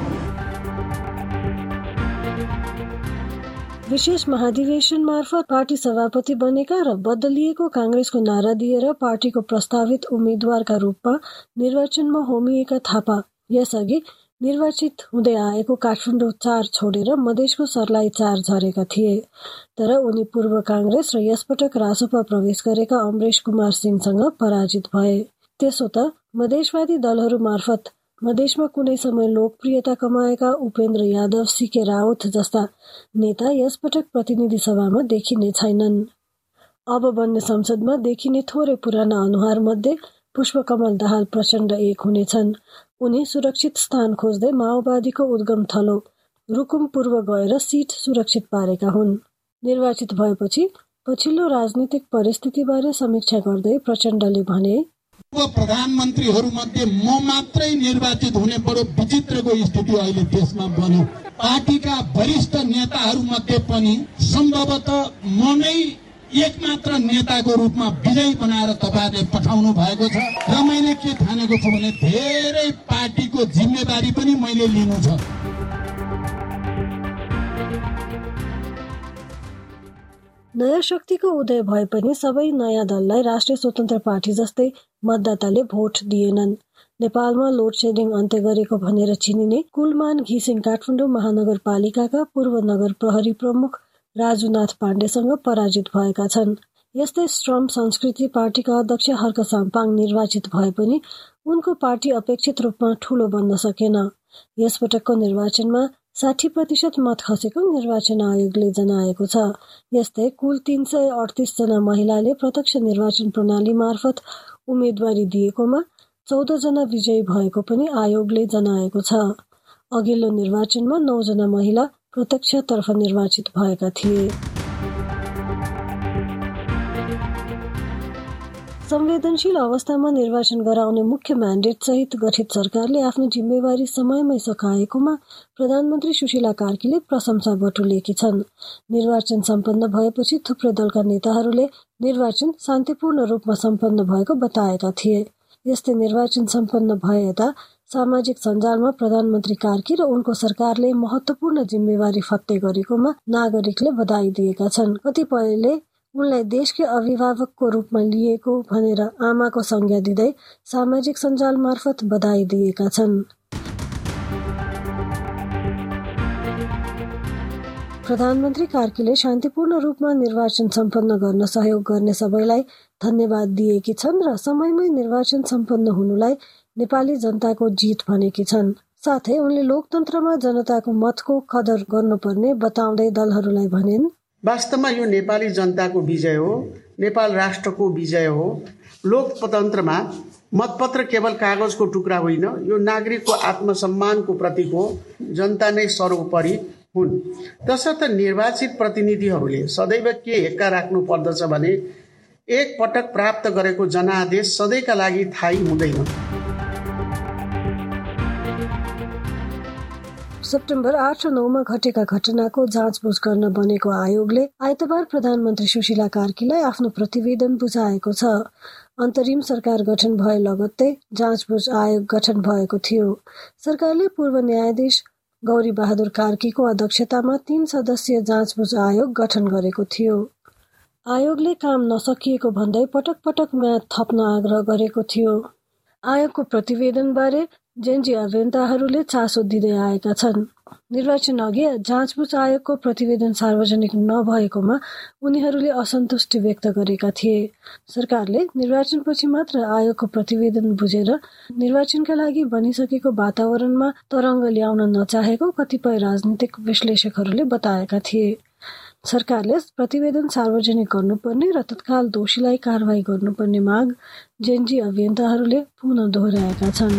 विशेष महाधिवेशन मार्फत पार्टी सभापति बनेका र बदलिएको कांग्रेसको नारा दिएर पार्टीको प्रस्तावित उम्मेद्वारका रूपमा निर्वाचनमा होमिएका थापा यसअघि निर्वाचित हुँदै आएको काठमाडौँ चार छोडेर मधेसको सर्लाही चार झरेका थिए। तर उनी पूर्व कांग्रेस र यसपटक रासोपा प्रवेश गरेका अमरेश कुमार सिंहसँग पराजित भए। त्यसो त मधेसवादी दलहरू मार्फत मधेसमा कुनै समय लोकप्रियता कमाएका उपेन्द्र यादव, सीके राउत जस्ता नेता यसपटक प्रतिनिधि सभामा देखिने छैनन्। अब बन्ने संसदमा देखिने थोरै पुराना अनुहार मध्ये पुष्पकमल दाहाल प्रचण्ड एक हुनेछन्। उनी सुरक्षित स्थान खोज्दै माओवादीको उद्गम थलो रुकुम पूर्व गएर सिट सुरक्षित पारेका हुन्। निर्वाचित भएपछि पछिल्लो राजनीतिक परिस्थितिबारे समीक्षा गर्दै प्रचण्डले भने, प्रधानमन्त्रीहरूमध्ये म मात्रै निर्वाचित हुने बडो विचित्रको स्थिति अहिले देशमा बन्यो। पार्टीका वरिष्ठ नेताहरूमध्ये पनि सम्भवतः म नै एक मात्र नेताको रूपमा विजयी बनाएर तपाईँहरूले पठाउनु भएको छ र मैले के ठानेको छु भने धेरै पार्टीको जिम्मेवारी पनि मैले लिनु छ। नयाँ शक्तिको उदय भए पनि सबै नयाँ दललाई राष्ट्रिय स्वतन्त्र पार्टी जस्तै मतदाताले भोट दिएनन्। नेपालमा लोड सेडिङ अन्त्य गरेको भनेर चिनिने कुलमान घिसिङ काठमाडौँ महानगरपालिकाका पूर्व नगर प्रहरी प्रमुख राजुनाथ पाण्डेसँग पराजित भएका छन्। यस्तै श्रम संस्कृति पार्टीका अध्यक्ष हर्क साम्पाङ निर्वाचित भए पनि उनको पार्टी अपेक्षित रूपमा ठूलो बन्न सकेन। यसपटकको निर्वाचनमा साठी प्रतिशत मत खसेको निर्वाचन आयोगले जनाएको छ। यस्तै कुल तीन सय अडतिस जना महिलाले प्रत्यक्ष निर्वाचन प्रणाली मार्फत उम्मेदवारी दिएकोमा चौध जना विजयी भएको पनि आयोगले जनाएको छ। अघिल्लो निर्वाचनमा नौ जना महिला प्रत्यक्षतर्फ निर्वाचित भएका थिए। संवेदनशील अवस्थामा निर्वाचन गराउने मुख्य म्यान्डेट सहित गठित सरकारले आफ्नो जिम्मेवारी समयमै सकाएकोमा प्रधानमन्त्री सुशीला कार्कीले प्रशंसा बटुलेकी छन्। निर्वाचन सम्पन्न भएपछि थुप्रै दलका नेताहरूले निर्वाचन शान्तिपूर्ण रूपमा सम्पन्न भएको बताएका थिए। यस्तै निर्वाचन सम्पन्न भए यता सामाजिक सञ्जालमा प्रधानमन्त्री कार्की र उनको सरकारले महत्वपूर्ण जिम्मेवारी फत्ते गरेकोमा नागरिकले बधाई दिएका छन्। कतिपयले उनलाई देशकै अभिभावकको रूपमा लिएको भनेर आमाको संज्ञा दिँदै सामाजिक सञ्जाल मार्फत बधाई दिएका छन्। प्रधानमन्त्री कार्कीले शान्तिपूर्ण रूपमा निर्वाचन सम्पन्न गर्न सहयोग गर्ने सबैलाई धन्यवाद दिएकी छन् र समयमै निर्वाचन सम्पन्न हुनुलाई नेपाली जनताको जित भनेकी छन्। साथै उनले लोकतन्त्रमा जनताको मतको कदर गर्नुपर्ने बताउँदै दलहरूलाई भनिन्, वास्तवमा यो नेपाली जनताको विजय हो, नेपाल राष्ट्रको विजय हो। लोकतन्त्रमा मतपत्र केवल कागजको टुक्रा होइन, यो नागरिकको आत्मसम्मानको प्रतीक हो। जनता नै सर्वोपरि हुन्। तसर्थ निर्वाचित प्रतिनिधिहरूले सदैव के हेक्का राख्नु पर्दछ भने एक पटक प्राप्त गरेको जनादेश सधैँका लागि थाहै हुँदैन। सेप्टेम्बर आठ र नौमा घटेका घटनाको जाँचबुझ गर्न बनेको आयोगले आइतबार प्रधानमन्त्री सुशीला कार्कीलाई आफ्नो प्रतिवेदन बुझाएको छ। अन्तरिम सरकार गठन भए लगत्तै जाँचबुझ आयोग गठन भएको थियो। सरकारले पूर्व न्यायाधीश गौरी बहादुर कार्कीको अध्यक्षतामा तीन सदस्यीय जाँचबुझ आयोग गठन गरेको थियो। आयोगले काम नसकिएको भन्दै पटक पटक म्याद थप्न आग्रह गरेको थियो। आयोगको प्रतिवेदनबारे जेएनजी अभियन्ताहरूले चासो दिँदै आएका छन्। निर्वाचन अघि जाँचबुझ आयोगको प्रतिवेदन सार्वजनिक नभएकोमा उनीहरूले असन्तुष्टि व्यक्त गरेका थिए। सरकारले निर्वाचनपछि मात्र आयोगको प्रतिवेदन बुझेर निर्वाचनका लागि बनिसकेको वातावरणमा तरङ्ग ल्याउन नचाहेको कतिपय राजनीतिक विश्लेषकहरूले बताएका थिए। सरकारले प्रतिवेदन सार्वजनिक गर्नुपर्ने र तत्काल दोषीलाई कारवाही गर्नुपर्ने माग जेएनजी अभियन्ताहरूले पुनः दोहोर्याएका छन्।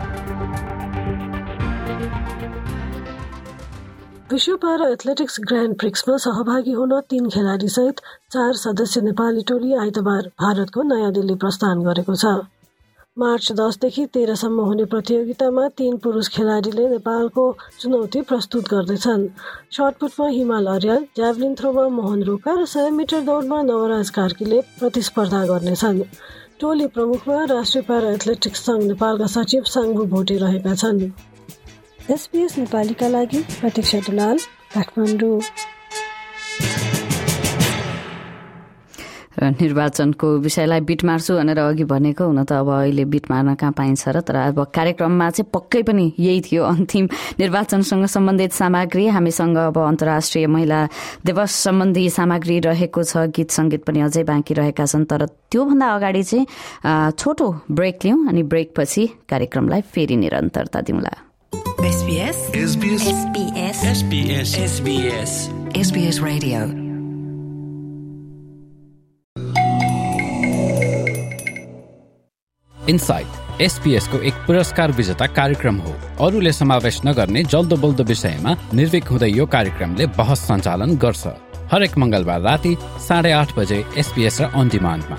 विश्व पारा एथलेटिक्स ग्रान्ड प्रिक्समा सहभागी हुन तीन खेलाडी सहित चार सदस्य नेपाली टोली आइतबार भारतको नयाँ दिल्ली प्रस्थान गरेको छ। मार्च दसदेखि तेह्रसम्म हुने प्रतियोगितामा तीन पुरुष खेलाडीले नेपालको चुनौती प्रस्तुत गर्दैछन्। शटपुटमा हिमाल अर्याल, ज्याभलिन थ्रोमा मोहन रोका र सय मिटर दौडमा नवराज कार्कीले प्रतिस्पर्धा गर्नेछन्। टोली प्रमुखमा राष्ट्रिय पारा एथलेटिक्स संघ नेपालका सचिव साङ्गु भोटे रहेका छन्। एसपीएस नेपालीका लागि प्रतीक्षा दुलाल, काठमाडौँ। निर्वाचनको विषयलाई बिट मार्छु भनेर अघि भनेको, हुन त अब अहिले बिट मार्न कहाँ पाइन्छ र, तर अब कार्यक्रममा चाहिँ पक्कै पनि यही थियो अन्तिम निर्वाचनसँग सम्बन्धित सामग्री। हामीसँग अब अन्तर्राष्ट्रिय महिला दिवस सम्बन्धी सामग्री रहेको छ, गीत सङ्गीत पनि अझै बाँकी रहेका छन्। तर त्योभन्दा अगाडि चाहिँ छोटो ब्रेक लिउँ अनि ब्रेकपछि कार्यक्रमलाई फेरि निरन्तरता दिउँला। SBS SBS SBS SBS SBS SBS Radio insight SBS को एक पुरस्कार विजेता कार्यक्रम हो। अरूले समावेश नगर्ने जल्दो बल्दो विषयमा निर्भीक हुँदै यो कार्यक्रमले बहस सञ्चालन गर्छ। हरेक मंगलबार राति साढे आठ बजे एसपीएस र अन डिमान्डमा।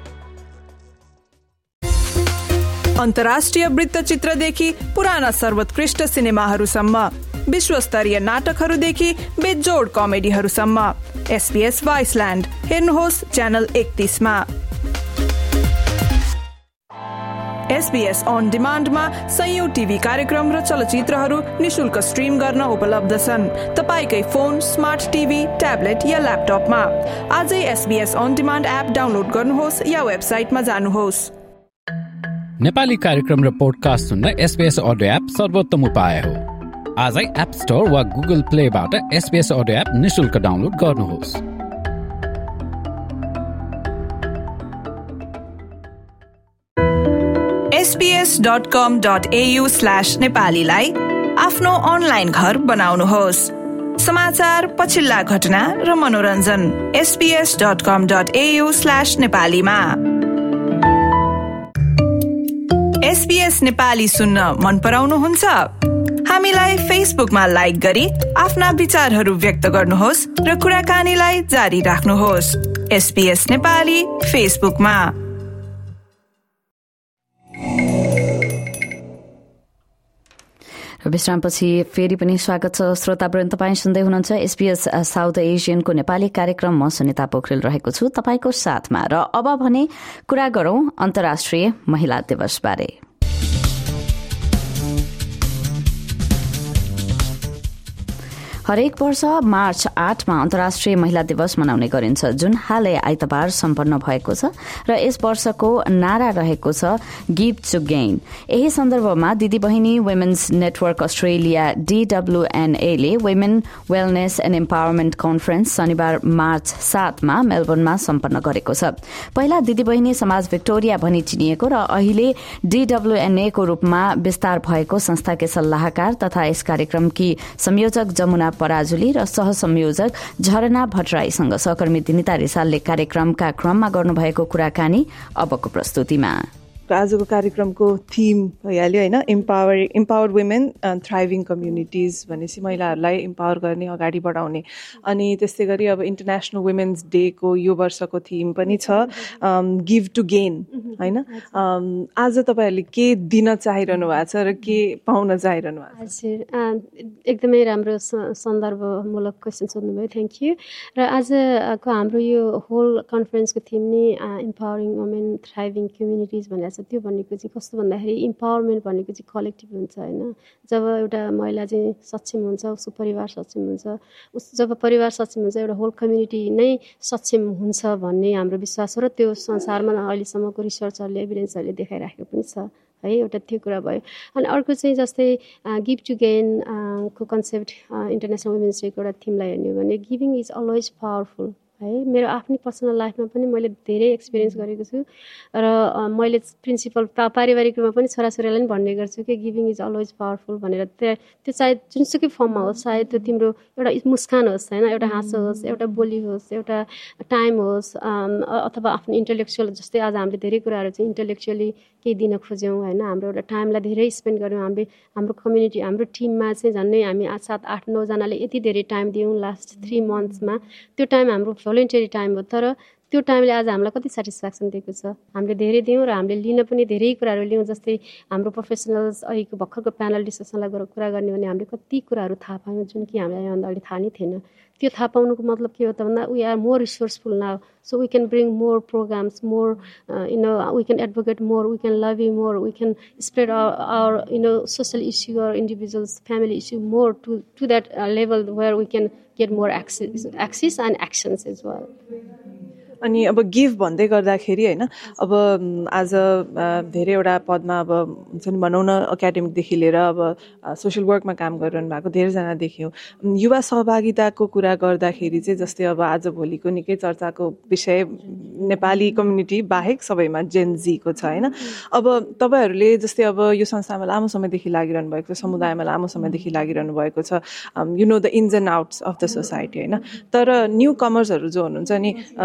अन्तर्राष्ट्रिय वृत्तचित्रदेखि पुराना सर्वोत्कृष्ट सिनेमाहरूसम्म, विश्वस्तरीय नाटकहरूदेखि बेजोड कमेडीहरूसम्म, एसपीएस वाइसल्यान्ड हेर्नुहोस् च्यानल एकतीस मा। एसबीएस अन डिमान्डमा सयौं टिभी कार्यक्रम र चलचित्रहरू निशुल्क स्ट्रिम गर्न उपलब्ध छन् तपाईकै फोन, स्मार्ट टिभी, ट्याब्लेट या ल्यापटपमा। आजै SBS on demand app download गर्नुहोस् या वेबसाइटमा जानुहोस्। नेपाली कार्यक्रम र पोडकास्ट सुन्न एसबीएस अडियो एप सर्वोत्तम उपाय हो। आजै एप स्टोर वा गुगल प्लेबाट एसबीएस अडियो एप निशुल्क डाउनलोड गर्नुहोस्। SBS dot com dot AU slash नेपालीलाई आफ्नो अनलाइन घर बनाउनुहोस्। समाचार, पछिल्ला घटना र मनोरञ्जन SBS dot com dot AU slash नेपालीमा। एसबीएस नेपाली सुन्न मन पराउनुहुन्छ? हामीलाई फेसबुकमा लाइक गरी आफ्ना विचारहरू व्यक्त गर्नुहोस् र कुराकानीलाई जारी राख्नुहोस्। एसबीएस नेपाली फेसबुकमा। विश्रामपछि फेरि पनि स्वागत छ श्रोतावृन्द। तपाईँ सुन्दै हुनुहुन्छ एसपीएस साउथ एसियनको नेपाली कार्यक्रम। म सुनिता पोखरेल रहेको छु तपाईको साथमा। र अब भने कुरा गरौं अन्तर्राष्ट्रिय महिला दिवस बारे। हरेक वर्ष मार्च आठमा अन्तर्राष्ट्रिय महिला दिवस मनाउने गरिन्छ, जुन हालै आइतबार सम्पन्न भएको छ र यस वर्षको नारा रहेको छ गिभ टु गेन। यही सन्दर्भमा दिदी बहिनी वुमेन्स नेटवर्क अस्ट्रेलिया डीडब्ल्यूएनए ले women wellness and empowerment conference शनिबार मार्च सातमा मेलबर्नमा सम्पन्न गरेको छ। पहिला दिदी बहिनी समाज भिक्टोरिया भनी चिनिएको र अहिले डीडब्ल्यूएनए को रूपमा विस्तार भएको संस्थाकी सल्लाहकार तथा यस कार्यक्रमकी संयोजक जमुना पराजुली र सहसंयोजक झरना भट्टराईसँग सहकर्मी दिनिता रिसालले कार्यक्रमका क्रममा गर्नुभएको कुराकानी अबको प्रस्तुतिमा। आजको कार्यक्रमको थीम भइहाल्यो होइन, empower empower women thriving communities भनेपछि महिलाहरूलाई इम्पावर गर्ने, अगाडि बढाउने। अनि त्यस्तै गरी अब इन्टरनेसनल वुमेन्स डेको यो वर्षको थीम पनि छ गिभ टु गेन होइन। आज तपाईँहरूले के दिन चाहिरहनु भएको छ र के पाउन चाहिरहनु भएको छ? हजुर, एकदमै राम्रो सन्दर्भमूलक क्वेसन सोध्नुभयो, थ्याङ्क यू। र आजको हाम्रो यो होल कन्फरेन्सको थीम नै इम्पावरिङ वुमेन थ्राइभिङ कम्युनिटिज भनेर छ। त्यो भनेको चाहिँ कस्तो भन्दाखेरि इम्पावरमेन्ट भनेको चाहिँ कलेक्टिभ हुन्छ होइन। जब एउटा महिला चाहिँ सक्षम हुन्छ, उसको परिवार सक्षम हुन्छ, उस जब परिवार सक्षम हुन्छ एउटा होल कम्युनिटी नै सक्षम हुन्छ भन्ने हाम्रो विश्वास हो। र त्यो संसारमा अहिलेसम्मको रिसर्चहरूले एभिडेन्सहरूले देखाइराखेको पनि छ है। एउटा त्यो कुरा भयो। अनि अर्को चाहिँ जस्तै गिभ टु गेन को कन्सेप्ट इन्टरनेसनल वुमेन्स डेको एउटा थिमलाई हेर्ने हो भने गिभिङ इज अलवेज पावरफुल है। मेरो आफ्नै पर्सनल लाइफमा पनि मैले धेरै एक्सपिरियन्स गरेको छु र मैले प्रिन्सिपल पारिवारिक रूपमा पनि छोराछोरीलाई पनि भन्ने गर्छु कि गिभिङ इज अलवेज पावरफुल भनेर। त्यो चाहे जुनसुकै फर्ममा होस्, चाहे त्यो तिम्रो एउटा मुस्कान होस् होइन, एउटा हाँसो होस्, एउटा बोली होस्, एउटा टाइम होस्, अथवा आफ्नो इन्टेलेक्चुअल, जस्तै आज हामीले धेरै कुराहरू चाहिँ इन्टेलेक्चुअली केही दिन खोज्यौँ होइन। हाम्रो एउटा टाइमलाई धेरै स्पेन्ड गऱ्यौँ। हामीले हाम्रो कम्युनिटी, हाम्रो टिममा चाहिँ झन्डै हामी सात आठ नौजनाले यति धेरै टाइम दियौँ लास्ट थ्री मन्थ्समा। त्यो टाइम हाम्रो भोलिन्टियरी टाइम हो, तर त्यो टाइमले आज हामीलाई कति सेटिस्फ्याक्सन दिएको छ। हामीले धेरै दियौँ र हामीले लिन पनि धेरै कुराहरू लियौँ। जस्तै हाम्रो प्रोफेसनल्स अहिलेको भर्खरको प्यानल डिस्कसनलाई गएर कुरा गर्ने भने हामीले कति कुराहरू थाहा पायौँ जुन कि हामीलाई योभन्दा अगाडि थाहा नै थिएन। त्यो थाहा पाउनुको मतलब के हो त भन्दा we are more resourceful now, so we can bring more programs, more you know we can advocate more, we can love you more, we can spread our you know social issue or individuals family issue more to to that uh, level where we can get more access access and actions as well. अनि अब give भन्दै गर्दाखेरि होइन, अब आज धेरैवटा पदमा अब हुन्छ नि भनौँ न एकाडेमिकदेखि लिएर अब सोसियल वर्कमा काम गरिरहनु भएको धेरैजना देख्यौँ। युवा सहभागिताको कुरा गर्दाखेरि चाहिँ जस्तै अब आजभोलिको निकै चर्चाको विषय नेपाली कम्युनिटी बाहेक सबैमा जेनजीको छ होइन। अब तपाईँहरूले जस्तै अब यो संस्थामा लामो समयदेखि लागिरहनु भएको छ, समुदायमा लामो समयदेखि लागिरहनु भएको छ, you know the ins and outs of the society होइन। तर न्यू कमर्सहरू जो हुनुहुन्छ नि, तपाईँहरू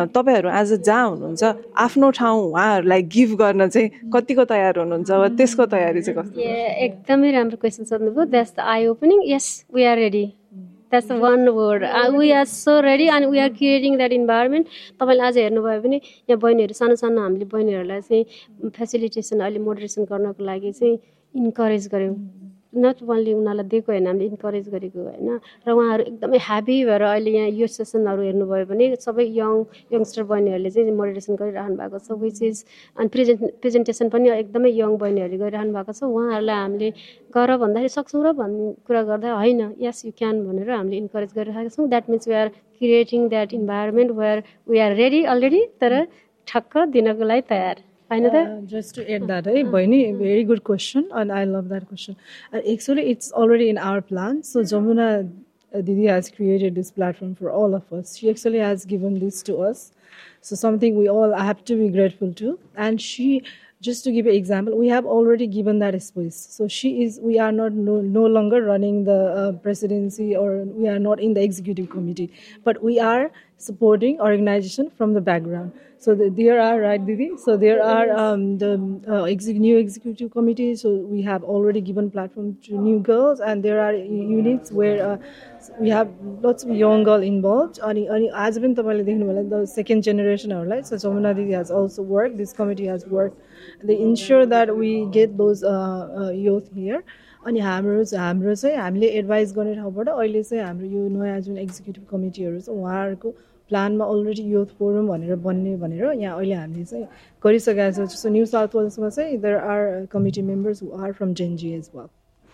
एज अ जहाँ हुनुहुन्छ आफ्नो ठाउँ उहाँहरूलाई गिभ गर्न चाहिँ कतिको तयार हुनुहुन्छ त्यसको तयारी चाहिँ कस्तो? एकदमै राम्रो क्वेसन सोध्नुभयो. That's the eye opening. Yes we are ready. That's the one word. We are so ready and we are creating that environment. तपाईँले आज हेर्नुभयो भने यहाँ बहिनीहरू सानो सानो हामीले बहिनीहरूलाई चाहिँ फेसिलिटेसन अहिले मोडरेसन गर्नको लागि चाहिँ इन्करेज गऱ्यौँ. नट ओन्ली उनीहरूलाई दिएको होइन, हामीले इन्करेज गरेको होइन. र उहाँहरू एकदमै ह्याप्पी भएर अहिले यहाँ यो सेसनहरू हेर्नुभयो भने सबै यङ यङ्स्टर बहिनीहरूले चाहिँ मोडरेसन गरिरहनु भएको छ. विच इज अनि प्रेजेन्ट प्रेजेन्टेसन पनि एकदमै यङ बहिनीहरूले गरिरहनु भएको छ. उहाँहरूलाई हामीले गर भन्दाखेरि सक्छौँ र भन्ने कुरा गर्दा होइन, यस यु क्यान भनेर हामीले इन्करेज गरिरहेका छौँ. That means we are creating that environment where we are ready already, तर ठक्क दिनको लागि तयार. Uh, just to add that, hey, Boini, very good question, and I love that question. And actually, it's already in our plan. So Jamuna uh, Didi has created this platform for all of us. She actually has given this to us. So something we all have to be grateful to. And she, just to give an example, we have already given that space. So she is, we are not no, no longer running the uh, presidency, or we are not in the executive committee, but we are supporting organization from the background. So the, there are, right, Didi? So there are um, the uh, exec, new executive committee. So we have already given platform to new girls, and there are units where uh, we have lots of young girls involved. And as been the second generation, right? So Jamuna Didi has also worked. This committee has worked. They ensure that we get those uh, uh, youth here. अनि हाम्रो हाम्रो चाहिँ हामीले advice गर्ने ठाउँबाट अहिले चाहिँ हाम्रो यो नयाँ जुन एक्जिक्युटिभ कमिटीहरू छ उहाँहरूको प्लानमा अलरेडी युथ फोरम भनेर बन्ने भनेर यहाँ अहिले हामीले चाहिँ गरिसकेका छौँ. सो न्यू साउथ वेल्समा चाहिँ there are committee members who are from Gen Z as well.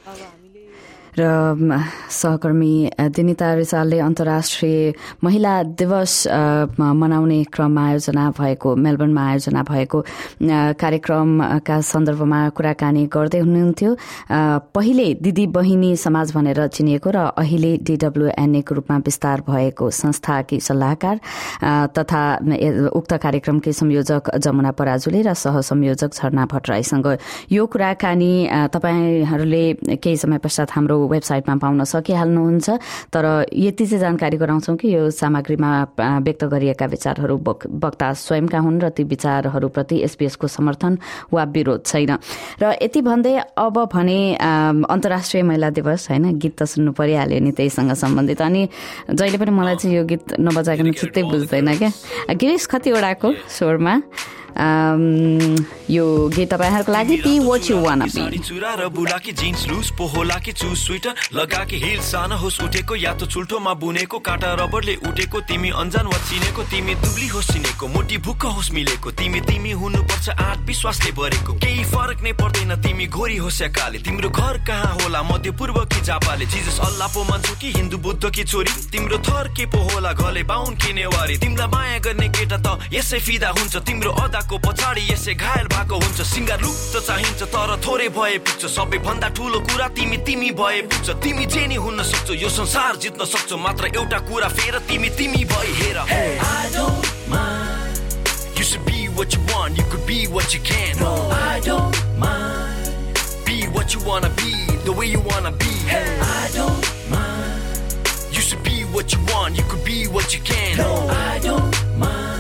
र सहकर्मी दिनिता रिसालले अन्तर्राष्ट्रिय महिला दिवस मनाउने क्रममा आयोजना भएको मेलबर्नमा आयोजना भएको कार्यक्रमका सन्दर्भमा कुराकानी गर्दै हुनुहुन्थ्यो. पहिले दिदी बहिनी समाज भनेर चिनिएको र अहिले डीडब्ल्यूएनएको रूपमा विस्तार भएको संस्थाकी सल्लाहकार तथा उक्त कार्यक्रमकी संयोजक जमुना पराजुली र सहसंयोजक झरना भट्टराईसँग यो कुराकानी तपाईहरूले केही समय पश्चात हाम्रो वेबसाइटमा पाउन सकिहाल्नुहुन्छ. तर यति चाहिँ जानकारी गराउँछौँ कि यो सामग्रीमा व्यक्त गरिएका विचारहरू वक्ता स्वयंका हुन् र ती विचारहरूप्रति एसपीएसको समर्थन वा विरोध छैन. र यति भन्दै अब भने अन्तर्राष्ट्रिय महिला दिवस होइन, गीत त सुन्नु परिहाल्यो नि त्यहीसँग सम्बन्धित. अनि जहिले पनि मलाई चाहिँ यो गीत नबजाइकन चित्तै बुझ्दैन क्या. गिरीश खतिवडाको स्वरमा यो गीत तपाईहरुको लागि be what you wanna be. चुरा र बुलाकी जिन्स लुज पोहोला कि चु स्वेटर लगाकी हिल सानो होस् उठेको या त चुल्ठोमा बुनेको काटा रबरले उठेको तिमी अनजान वा चिनेको तिमी दुब्ली होस् चिनेको मोटी भुक्क होस् मिलेको तिमी तिमी हुनुपर्छ आठ विश्वासले भरेको केही फरक नै पर्दैन तिमी गोरी होस् या काले तिम्रो घर कहाँ होला मध्य पूर्व कि जापाले जिजस अल्लाह पो मान्छौ कि हिन्दू बुद्ध कि छोरी तिम्रो थर के पो होला गले बाहुन कि नेवारी तिमीलाई माया गर्ने केटा त यसै फिदा हुन्छ तिम्रो अदा को पछाडी यसै घायल भएको हुन्छ सिंगार लुक त चाहिन्छ तर थोरै भए पुग्छ सबै भन्दा ठूलो कुरा तिमी तिमी भए पुग्छ तिमी जे नि हुन सक्छौ यो संसार जित्न सक्छौ मात्र एउटा कुरा फेर तिमी तिमी भई हेर. Hey, I don't mind. You should be what you want, you could be what you can. No, I don't mind. Be what you wanna be, the way you wanna be. Hey, I don't mind. You should be what you want, you could be what you can. No, I don't mind.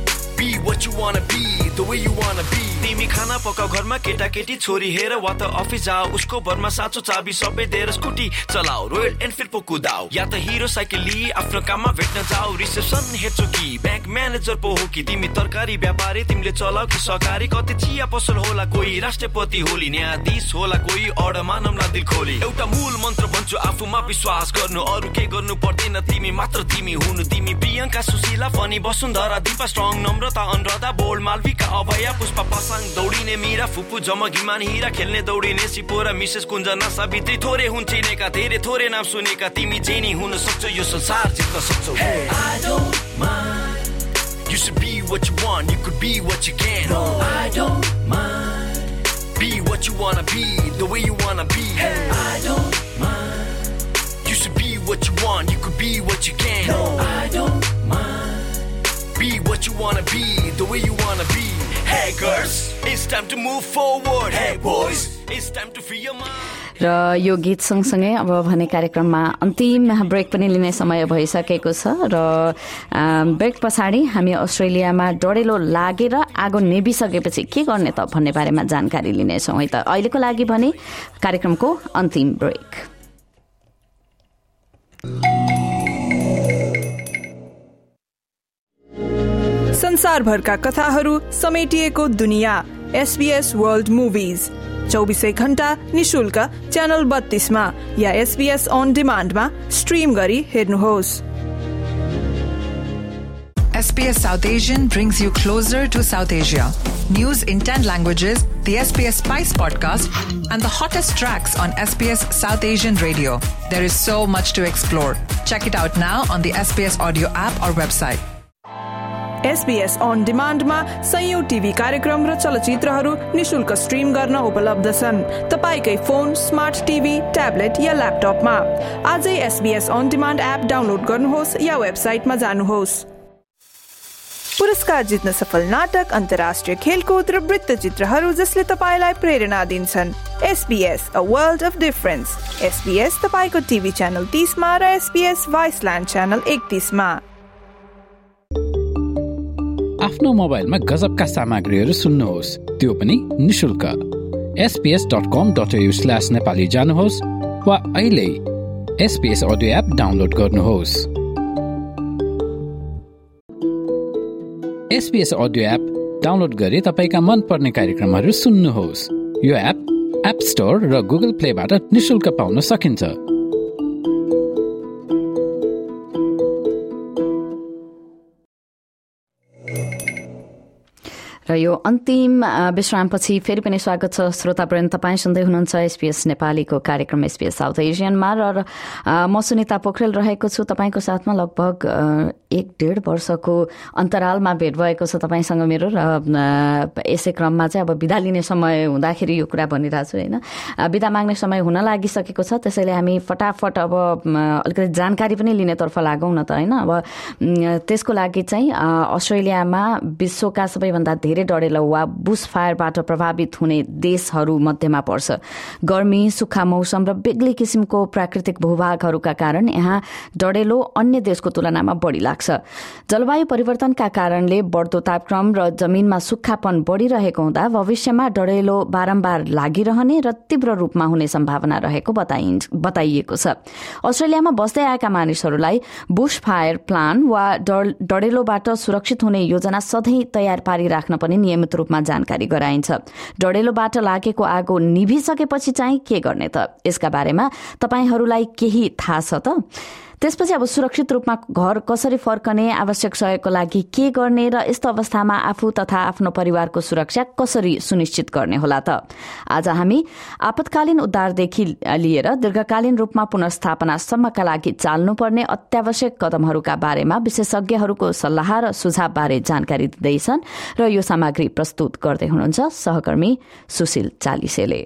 Be what you wanna be, the way you wanna be. तिमी खाना पकाउ घरमा केटाकेटी छोरी हेर वा त office जाऊ उसको भरमा साँचो चाबी सबै दिएर स्कुटी चलाऊ रोयल एनफिल्ड पो कुदाऊ या त हिरो साइकल लिई आफ्नो काममा भेट्न जाऊ रिसेप्सन हेर्छौ कि ब्याङ्क म्यानेजर पो हो कि तिमी तरकारी व्यापारी तिमीले चलाऊ कि सहकारी कतै चिया पसल होला कोही राष्ट्रपति होली न्यायाधीश होला कोही अर्डर मानवला दिल खोली एउटा मूल मन्त्र भन्छु आफूमा विश्वास गर्नु अरु के गर्नु पर्दैन तिमी मात्र तिमी हुनु तिमी Priyanka Sushila funny Vasundhara Deepa strong Namrata Anuradha bold Malavika Abhaya Pushpa Pasang दौडिने मीरा फुपू जमगिमान हिरा खेल्ने दौडिने सिपोरा मिसेस कुञ्जना सावित्री थोरै हुन् चिनेका धेरै थोरै नाम सुनेका तिमी जे नि हुन सक्छौ यो संसार जित्न सक्छौ. Hey, I don't mind. You should be what you want, you could be what you can. No, I don't mind. Be what you wanna be, the way you wanna be. Hey, I don't mind. You should be what you want, you could be what you can. No, I don't mind. Be what you wanna be, the way you wanna be. Hey girls, it's time to move forward. Hey boys, it's time to free your mind. र यो गीत सँगसँगै अब भने कार्यक्रममा अन्तिम brake पनि लिने समय भइसकेको छ र ब्रेक पछाडि हामी अस्ट्रेलियामा डढेलो लागेर आगो नेबिसकेपछि के गर्ने त भन्ने बारेमा जानकारी लिनेछौँ है त। अहिलेको लागि भने कार्यक्रमको अन्तिम ब्रेक। संसारभरका कथाहरू समेटिएको दुनिया एसबीएस वर्ल्ड मुभिज चौबीसै घण्टा निशुल्क च्यानल बत्तीसमा या एसबीएस अन डिमान्डमा स्ट्रिम गरी हेर्नुहोस्। S B S South Asian brings you closer to South Asia. News in ten languages, the S B S Spice podcast, and the hottest tracks on S B S South Asian radio. There is so much to explore. Check it out now on the S B S audio app or website. S B S On Demand मा सयौं TV कार्यक्रम र चलचित्रहरू निशुल्क stream गर्न उपलब्ध छन् तपाईकै phone, smart TV, tablet या ल्यापटपमा। आजै S B S On Demand app download गर्नुहोस् या वेबसाइटमा जानुहोस्। पुरस्कार जित्न सफल नाटक, अन्तर्राष्ट्रिय खेलकुद र वृत्तचित्रहरू जसले तपाईलाई प्रेरणा दिन्छन्। S B S A World of Difference। S B S तपाईको टिभी च्यानल तीस मा र S B S Viceland channel एकतीस मा। आफ्नो मोबाइलमा गजबका सामग्रीहरू सुन्नुहोस्, त्यो पनि निशुल्क। S B S dot com dot A U slash Nepali जानुहोस् वा अहिले S B S audio app download गर्नुहोस्। S B S audio app download गरी तपाईका मन पर्ने कार्यक्रमहरू सुन्नुहोस्। यो एप एप स्टोर र गुगल प्लेबाट निशुल्क पाउन सकिन्छ। र यो अन्तिम विश्रामपछि फेरि पनि स्वागत छ श्रोतावृन्द। तपाईँ सुन्दै हुनुहुन्छ एसपीएस नेपालीको कार्यक्रम एसपीएस साउथ एसियनमा र म सुनिता पोखरेल रहेको छु तपाईँको साथमा। लगभग एक डेढ वर्षको अन्तरालमा भेट भएको छ तपाईँसँग मेरो र यसै क्रममा चाहिँ अब बिदा लिने समय हुँदाखेरि यो कुरा भनिरहेको छु होइन। बिदा माग्ने समय हुन लागिसकेको छ, त्यसैले हामी फटाफट अब अलिकति जानकारी पनि लिनेतर्फ लागौँ न त होइन। अब त्यसको लागि चाहिँ अस्ट्रेलियामा विश्वका सबैभन्दा धेरै डढेलो वा बुश फायरबाट प्रभावित हुने देशहरू मध्येमा पर्छ। गर्मी, सुक्खा मौसम र बेग्लै किसिमको प्राकृतिक भूभागहरूका कारण यहाँ डढेलो अन्य देशको तुलनामा बढी लाग्छ। जलवायु परिवर्तनका कारणले बढ्दो तापक्रम र जमिनमा सुक्खापन बढिरहेको हुँदा भविष्यमा डढेलो बारम्बार लागिरहने र तीव्र रूपमा हुने सम्भावना रहेको बताइएको छ। अस्ट्रेलियामा बस्दै आएका मानिसहरूलाई बुश फायर प्लान वा डढेलोबाट सुरक्षित हुने योजना सधैँ तयार पारिराख्न पनि नियमित रूपमा जानकारी गराइन्छ। डढेलोबाट लागेको आगो निभिसकेपछि चाहिँ के गर्ने त, यसका बारेमा तपाईहरूलाई केही थाहा छ त? त्यसपछि अब सुरक्षित रूपमा घर कसरी फर्कने, आवश्यक सहयोगको लागि के गर्ने र यस्तो अवस्थामा आफू तथा आफ्नो परिवारको सुरक्षा कसरी सुनिश्चित गर्ने होला त? आज हामी आपतकालीन उद्धारदेखि लिएर दीर्घकालीन रूपमा पुनर्स्थापनासम्मका लागि चाल्नुपर्ने अत्यावश्यक कदमहरूका बारेमा विशेषज्ञहरूको सल्लाह र सुझाव बारे जानकारी दिँदैछन् र यो सामग्री प्रस्तुत गर्दै हुनुहुन्छ सहकर्मी सुशील चालिसेले।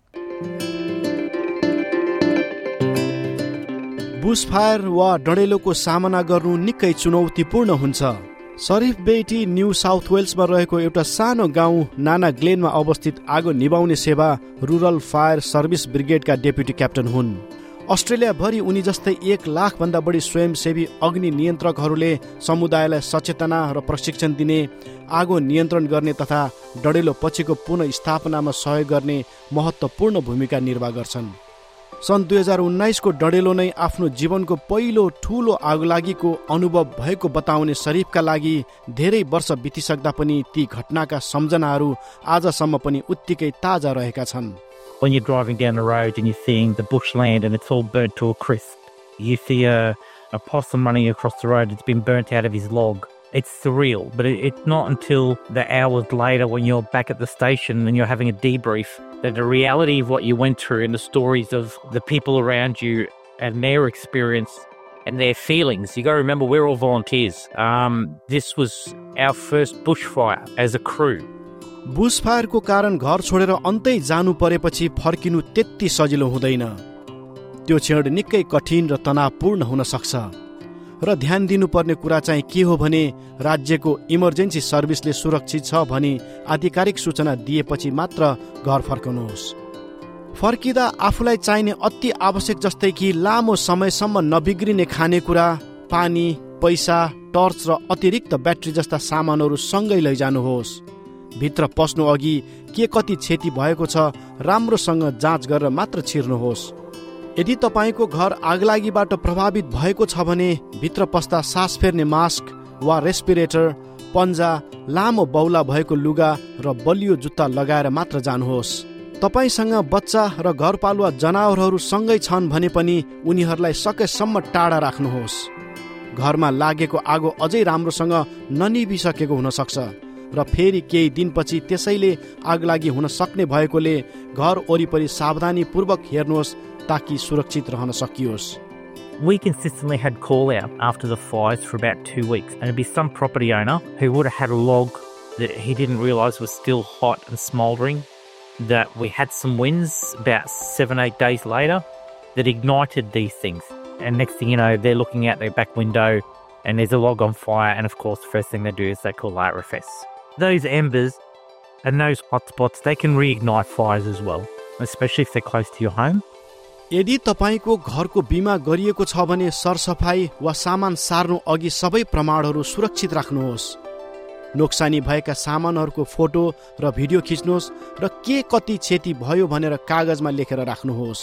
बुशफायर वा डढेलोको सामना गर्नु निकै चुनौतीपूर्ण हुन्छ। शरीफ बेटी न्यू साउथ वेल्समा रहेको एउटा सानो गाउँ नाना ग्लेनमा अवस्थित आगो निभाउने सेवा रुरल फायर सर्भिस ब्रिगेडका डेप्युटी क्याप्टन हुन्। अस्ट्रेलियाभरि उनी जस्तै एक लाख भन्दा बढी स्वयंसेवी अग्नि नियन्त्रकहरूले समुदायलाई सचेतना र प्रशिक्षण दिने, आगो नियन्त्रण गर्ने तथा डढेलो पछिको पुनर्स्थापनामा सहयोग गर्ने महत्त्वपूर्ण भूमिका निर्वाह गर्छन्। सन् दुई हजार उन्नाइसको डढेलो नै आफ्नो जीवनको पहिलो ठूलो आगोलागीको अनुभव भएको बताउने शरीफका लागि धेरै वर्ष बितिसक्दा पनि ती घटनाका सम्झनाहरू आजसम्म पनि उत्तिकै ताजा रहेका छन्। When you're driving down the road and you're seeing the bushland and it's all burnt to a crisp, you see a, a possum running across the road, it's been burnt out of his log. It's surreal, but it, it's not until the hours later when you're back at the station and you're having a debrief that the reality of what you went through and the stories of the people around you and their experience and their feelings. You got to remember, we're all volunteers. Um, this was our first bushfire as a crew. बुशफायरको कारण घर छोडेर अन्तै जानु परेपछि फर्किनु त्यति सजिलो हुँदैन। त्यो क्षण निकै कठिन र तनावपूर्ण हुन सक्छ र ध्यान दिनुपर्ने कुरा चाहिँ के हो भने राज्यको इमर्जेन्सी सर्भिसले सुरक्षित छ भनी आधिकारिक सूचना दिएपछि मात्र घर फर्कनुहोस्। फर्किँदा आफूलाई चाहिने अति आवश्यक जस्तै कि लामो समयसम्म नबिग्रिने खानेकुरा, पानी, पैसा, टर्च र अतिरिक्त ब्याट्री जस्ता सामानहरू सँगै लैजानुहोस्। भित्र पस्नु अघि के कति क्षति भएको छ राम्रोसँग जाँच गरेर मात्र छिर्नुहोस्। यदि तपाईँको घर आगलागीबाट प्रभावित भएको छ भने भित्र पस्दा सास फेर्ने मास्क वा रेस्पिरेटर, पन्जा, लामो बौला भएको लुगा र बलियो जुत्ता लगाएर मात्र जानुहोस्। तपाईसँग बच्चा र घरपालुवा जनावरहरू सँगै छन् भने पनि उनीहरूलाई सकेसम्म टाढा राख्नुहोस्। घरमा लागेको आगो अझै राम्रोसँग ननिभिसकेको हुन सक्छ र फेरि केही दिनपछि त्यसैले आगलागी हुन सक्ने भएकोले घर वरिपरि सावधानीपूर्वक हेर्नुहोस् ताकि सुरक्षित रहन सकियोस्। We consistently had call out after the fires for about two weeks, and it'd be some property owner who would have had a log that he didn't realise was still hot and smouldering, that we had some winds about seven, eight days later that ignited these things. And next thing you know, they're looking out their back window and there's a log on fire, and of course the first thing they do is they call R F S. Those embers and those hotspots, they can reignite fires as well, especially if they're close to your home. यदि तपाईको घरको बिमा गरिएको छ भने सरसफाई वा सामान सार्नु अघि सबै प्रमाणहरू सुरक्षित राख्नुहोस्। नोक्सानी भएका सामानहरूको फोटो र भिडियो खिच्नुहोस् र के कति क्षति भयो भनेर कागजमा लेखेर राख्नुहोस्।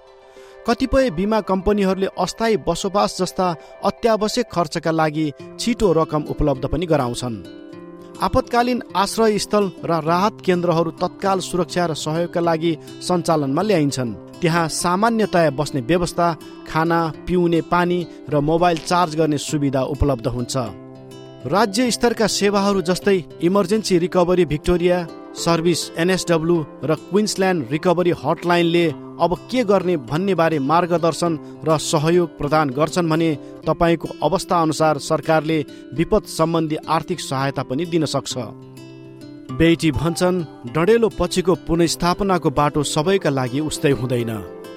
कतिपय बिमा कम्पनीहरूले अस्थायी बसोबास जस्ता अत्यावश्यक खर्चका लागि छिटो रकम उपलब्ध पनि गराउँछन्। आपतकालीन आश्रय स्थल र राहत केन्द्रहरू तत्काल सुरक्षा र सहयोगका लागि सञ्चालनमा ल्याइन्छन्। त्यहाँ सामान्यतया बस्ने व्यवस्था, खाना, पिउने पानी र मोबाइल चार्ज गर्ने सुविधा उपलब्ध हुन्छ। राज्य स्तरका सेवाहरू जस्तै emergency recovery Victoria, service NSW र क्विन्सल्यान्ड रिकभरी हटलाइनले अब के गर्ने भन्ने बारे मार्गदर्शन र सहयोग प्रदान गर्छन् भने तपाईको अवस्था अनुसार सरकारले विपद सम्बन्धी आर्थिक सहायता पनि दिन सक्छ। बेटी भन्छन्, डढेलो पछिको पुनर्स्थापनाको बाटो सबैका लागि उस्तै हुँदैन।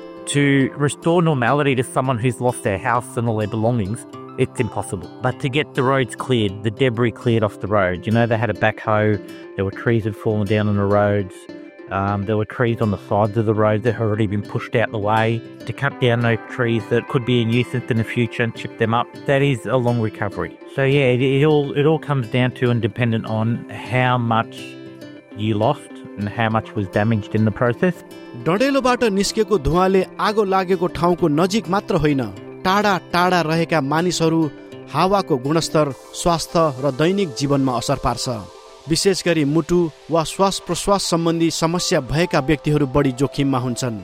To restore normality to someone who's lost their house and all their belongings, it's impossible. But to get the roads cleared, the debris cleared off the road, you know, they had a backhoe, there were trees that had fallen down on the roads, um, there were trees on the sides of the road that had already been pushed out the way. To cut down those trees that could be a nuisance in the future and chip them up, that is a long recovery. So yeah, it, it all it all comes down to and dependent on how much you lost and how much was damaged in the process. डढेलोबाट निस्केको धुवाले आगो लागेको ठाउँको नजिक मात्र होइन, टाढा टाढा रहेका मानिसहरू, हावाको गुणस्तर, स्वास्थ्य र दैनिक जीवनमा असर पार्छ। विशेष गरी मुटु वा श्वास प्रश्वास सम्बन्धी समस्या भएका व्यक्तिहरू बढी जोखिममा हुन्छन्।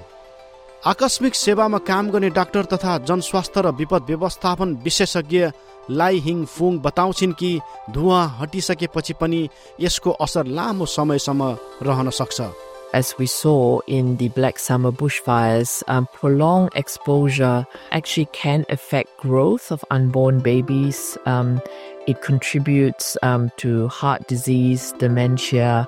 आकस्मिक सेवामा काम गर्ने डाक्टर तथा जनस्वास्थ्य र विपद व्यवस्थापन विशेषज्ञ लाई हिङ फुङ बताउँछिन् कि धुवा हटिसकेपछि पनि यसको असर लामो समयसम्म रहन सक्छ। As we saw in the Black Summer bushfires, um, prolonged exposure actually can affect growth of unborn babies. Um, it contributes um, to heart disease, dementia,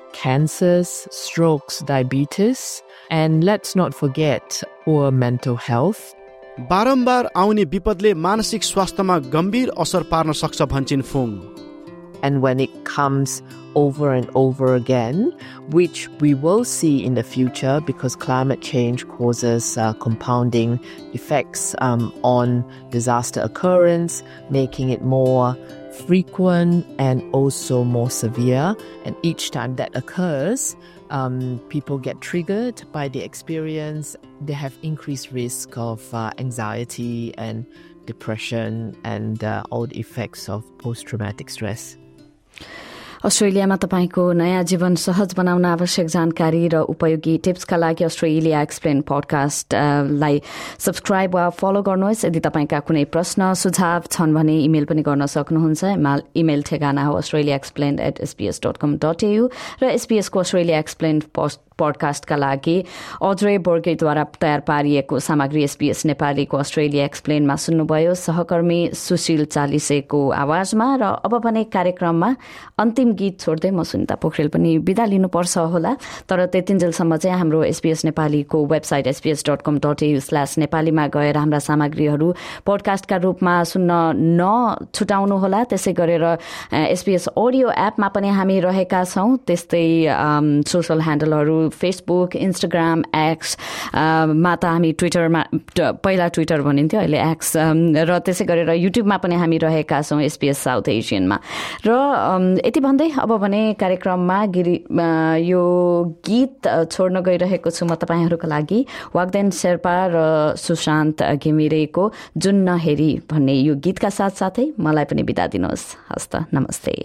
cancers, strokes, diabetes, and let's not forget poor mental health. बारम्बार आउने विपदले मानसिक स्वास्थ्यमा गम्भीर असर पार्न सक्छ भन्छिन् फुङ। And when it comes over and over again, which we will see in the future because climate change causes uh, compounding effects um, on disaster occurrence, making it more frequent and also more severe. And each time that occurs, um, people get triggered by the experience. They have increased risk of uh, anxiety and depression and uh, all the effects of post-traumatic stress. अस्ट्रेलियामा तपाईको नयाँ जीवन सहज बनाउन आवश्यक जानकारी र उपयोगी टिप्सका लागि अस्ट्रेलिया एक्सप्लेन पडकास्टलाई सब्सक्राइब वा फलो गर्नुहोस्। यदि तपाईका कुनै प्रश्न सुझाव छन् भने इमेल पनि गर्न सक्नुहुन्छ। इमेल ठेगाना हो Australia explain at SBS dot com dot AU र एसपीएसको अस्ट्रेलिया एक्सप्लेन पडकास्टका लागि अद्रे बोर्गेद्वारा तयार पारिएको सामग्री एसपीएस नेपालीको अस्ट्रेलिया एक्सप्लेनमा सुन्नुभयो, सहकर्मी सुशील चालिसेको आवाजमा। र अब भने कार्यक्रममा अन्तिम गीत छोड्दै म सुनिता पोखरेल पनि बिदा लिनुपर्छ होला, तर त्यतिन्जेलसम्म चाहिँ हाम्रो एसपीएस नेपालीको website SBS dot com dot AU slash नेपालीमा गएर हाम्रा सामग्रीहरू पोडकास्टका रूपमा सुन्न नछुटाउनुहोला। त्यसै गरेर एसपीएस अडियो एपमा पनि हामी रहेका छौँ। त्यस्तै सोसल ह्यान्डलहरू फेसबुक, इन्स्टाग्राम, एक्स मा त हामी ट्विटरमा पहिला ट्विटर भनिन्थ्यो, अहिले एक्स, र त्यसै गरेर युट्युबमा पनि हामी रहेका छौँ एसपीएस साउथ एसियनमा। र यति भन्दै अब भने कार्यक्रममा गिरी यो गीत छोड्न गइरहेको छु म तपाईँहरूका लागि। वाग्देन शेर्पा र सुशान्त घिमिरेको जुन नहेरी भन्ने यो गीतका साथसाथै मलाई पनि बिदा दिनुहोस्। हस्त, नमस्ते।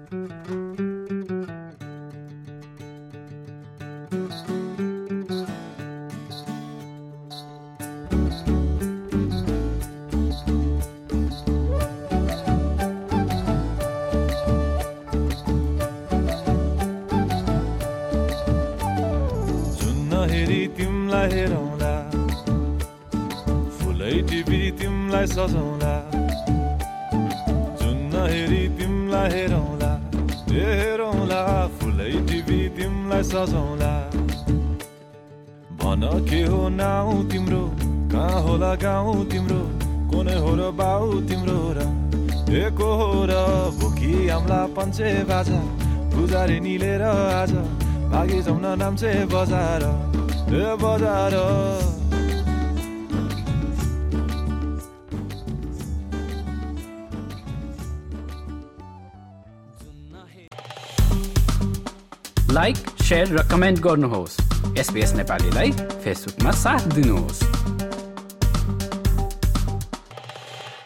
हेरौँला फुलै टिपी तिमलाई सजाउँला, जुन नहेरी तिमलाई हेरौँला, ए हेरौँला फुलै टिपी तिमलाई सजाउँला। भन के हो नाउ तिम्रो, कहाँ होला गाउँ तिम्रो, कुनै हो र बाउ तिम्रो र ए को हो र भोकी आम्ला पञ्चे बाजा, पुजारी निलेर आज भागी जाउन नाम्चे बजार ए बजार। लाइक, शेयर र कमेन्ट गर्नुहोस्। एसपीएस नेपालीलाई फेसबुकमा साथ दिनुहोस्।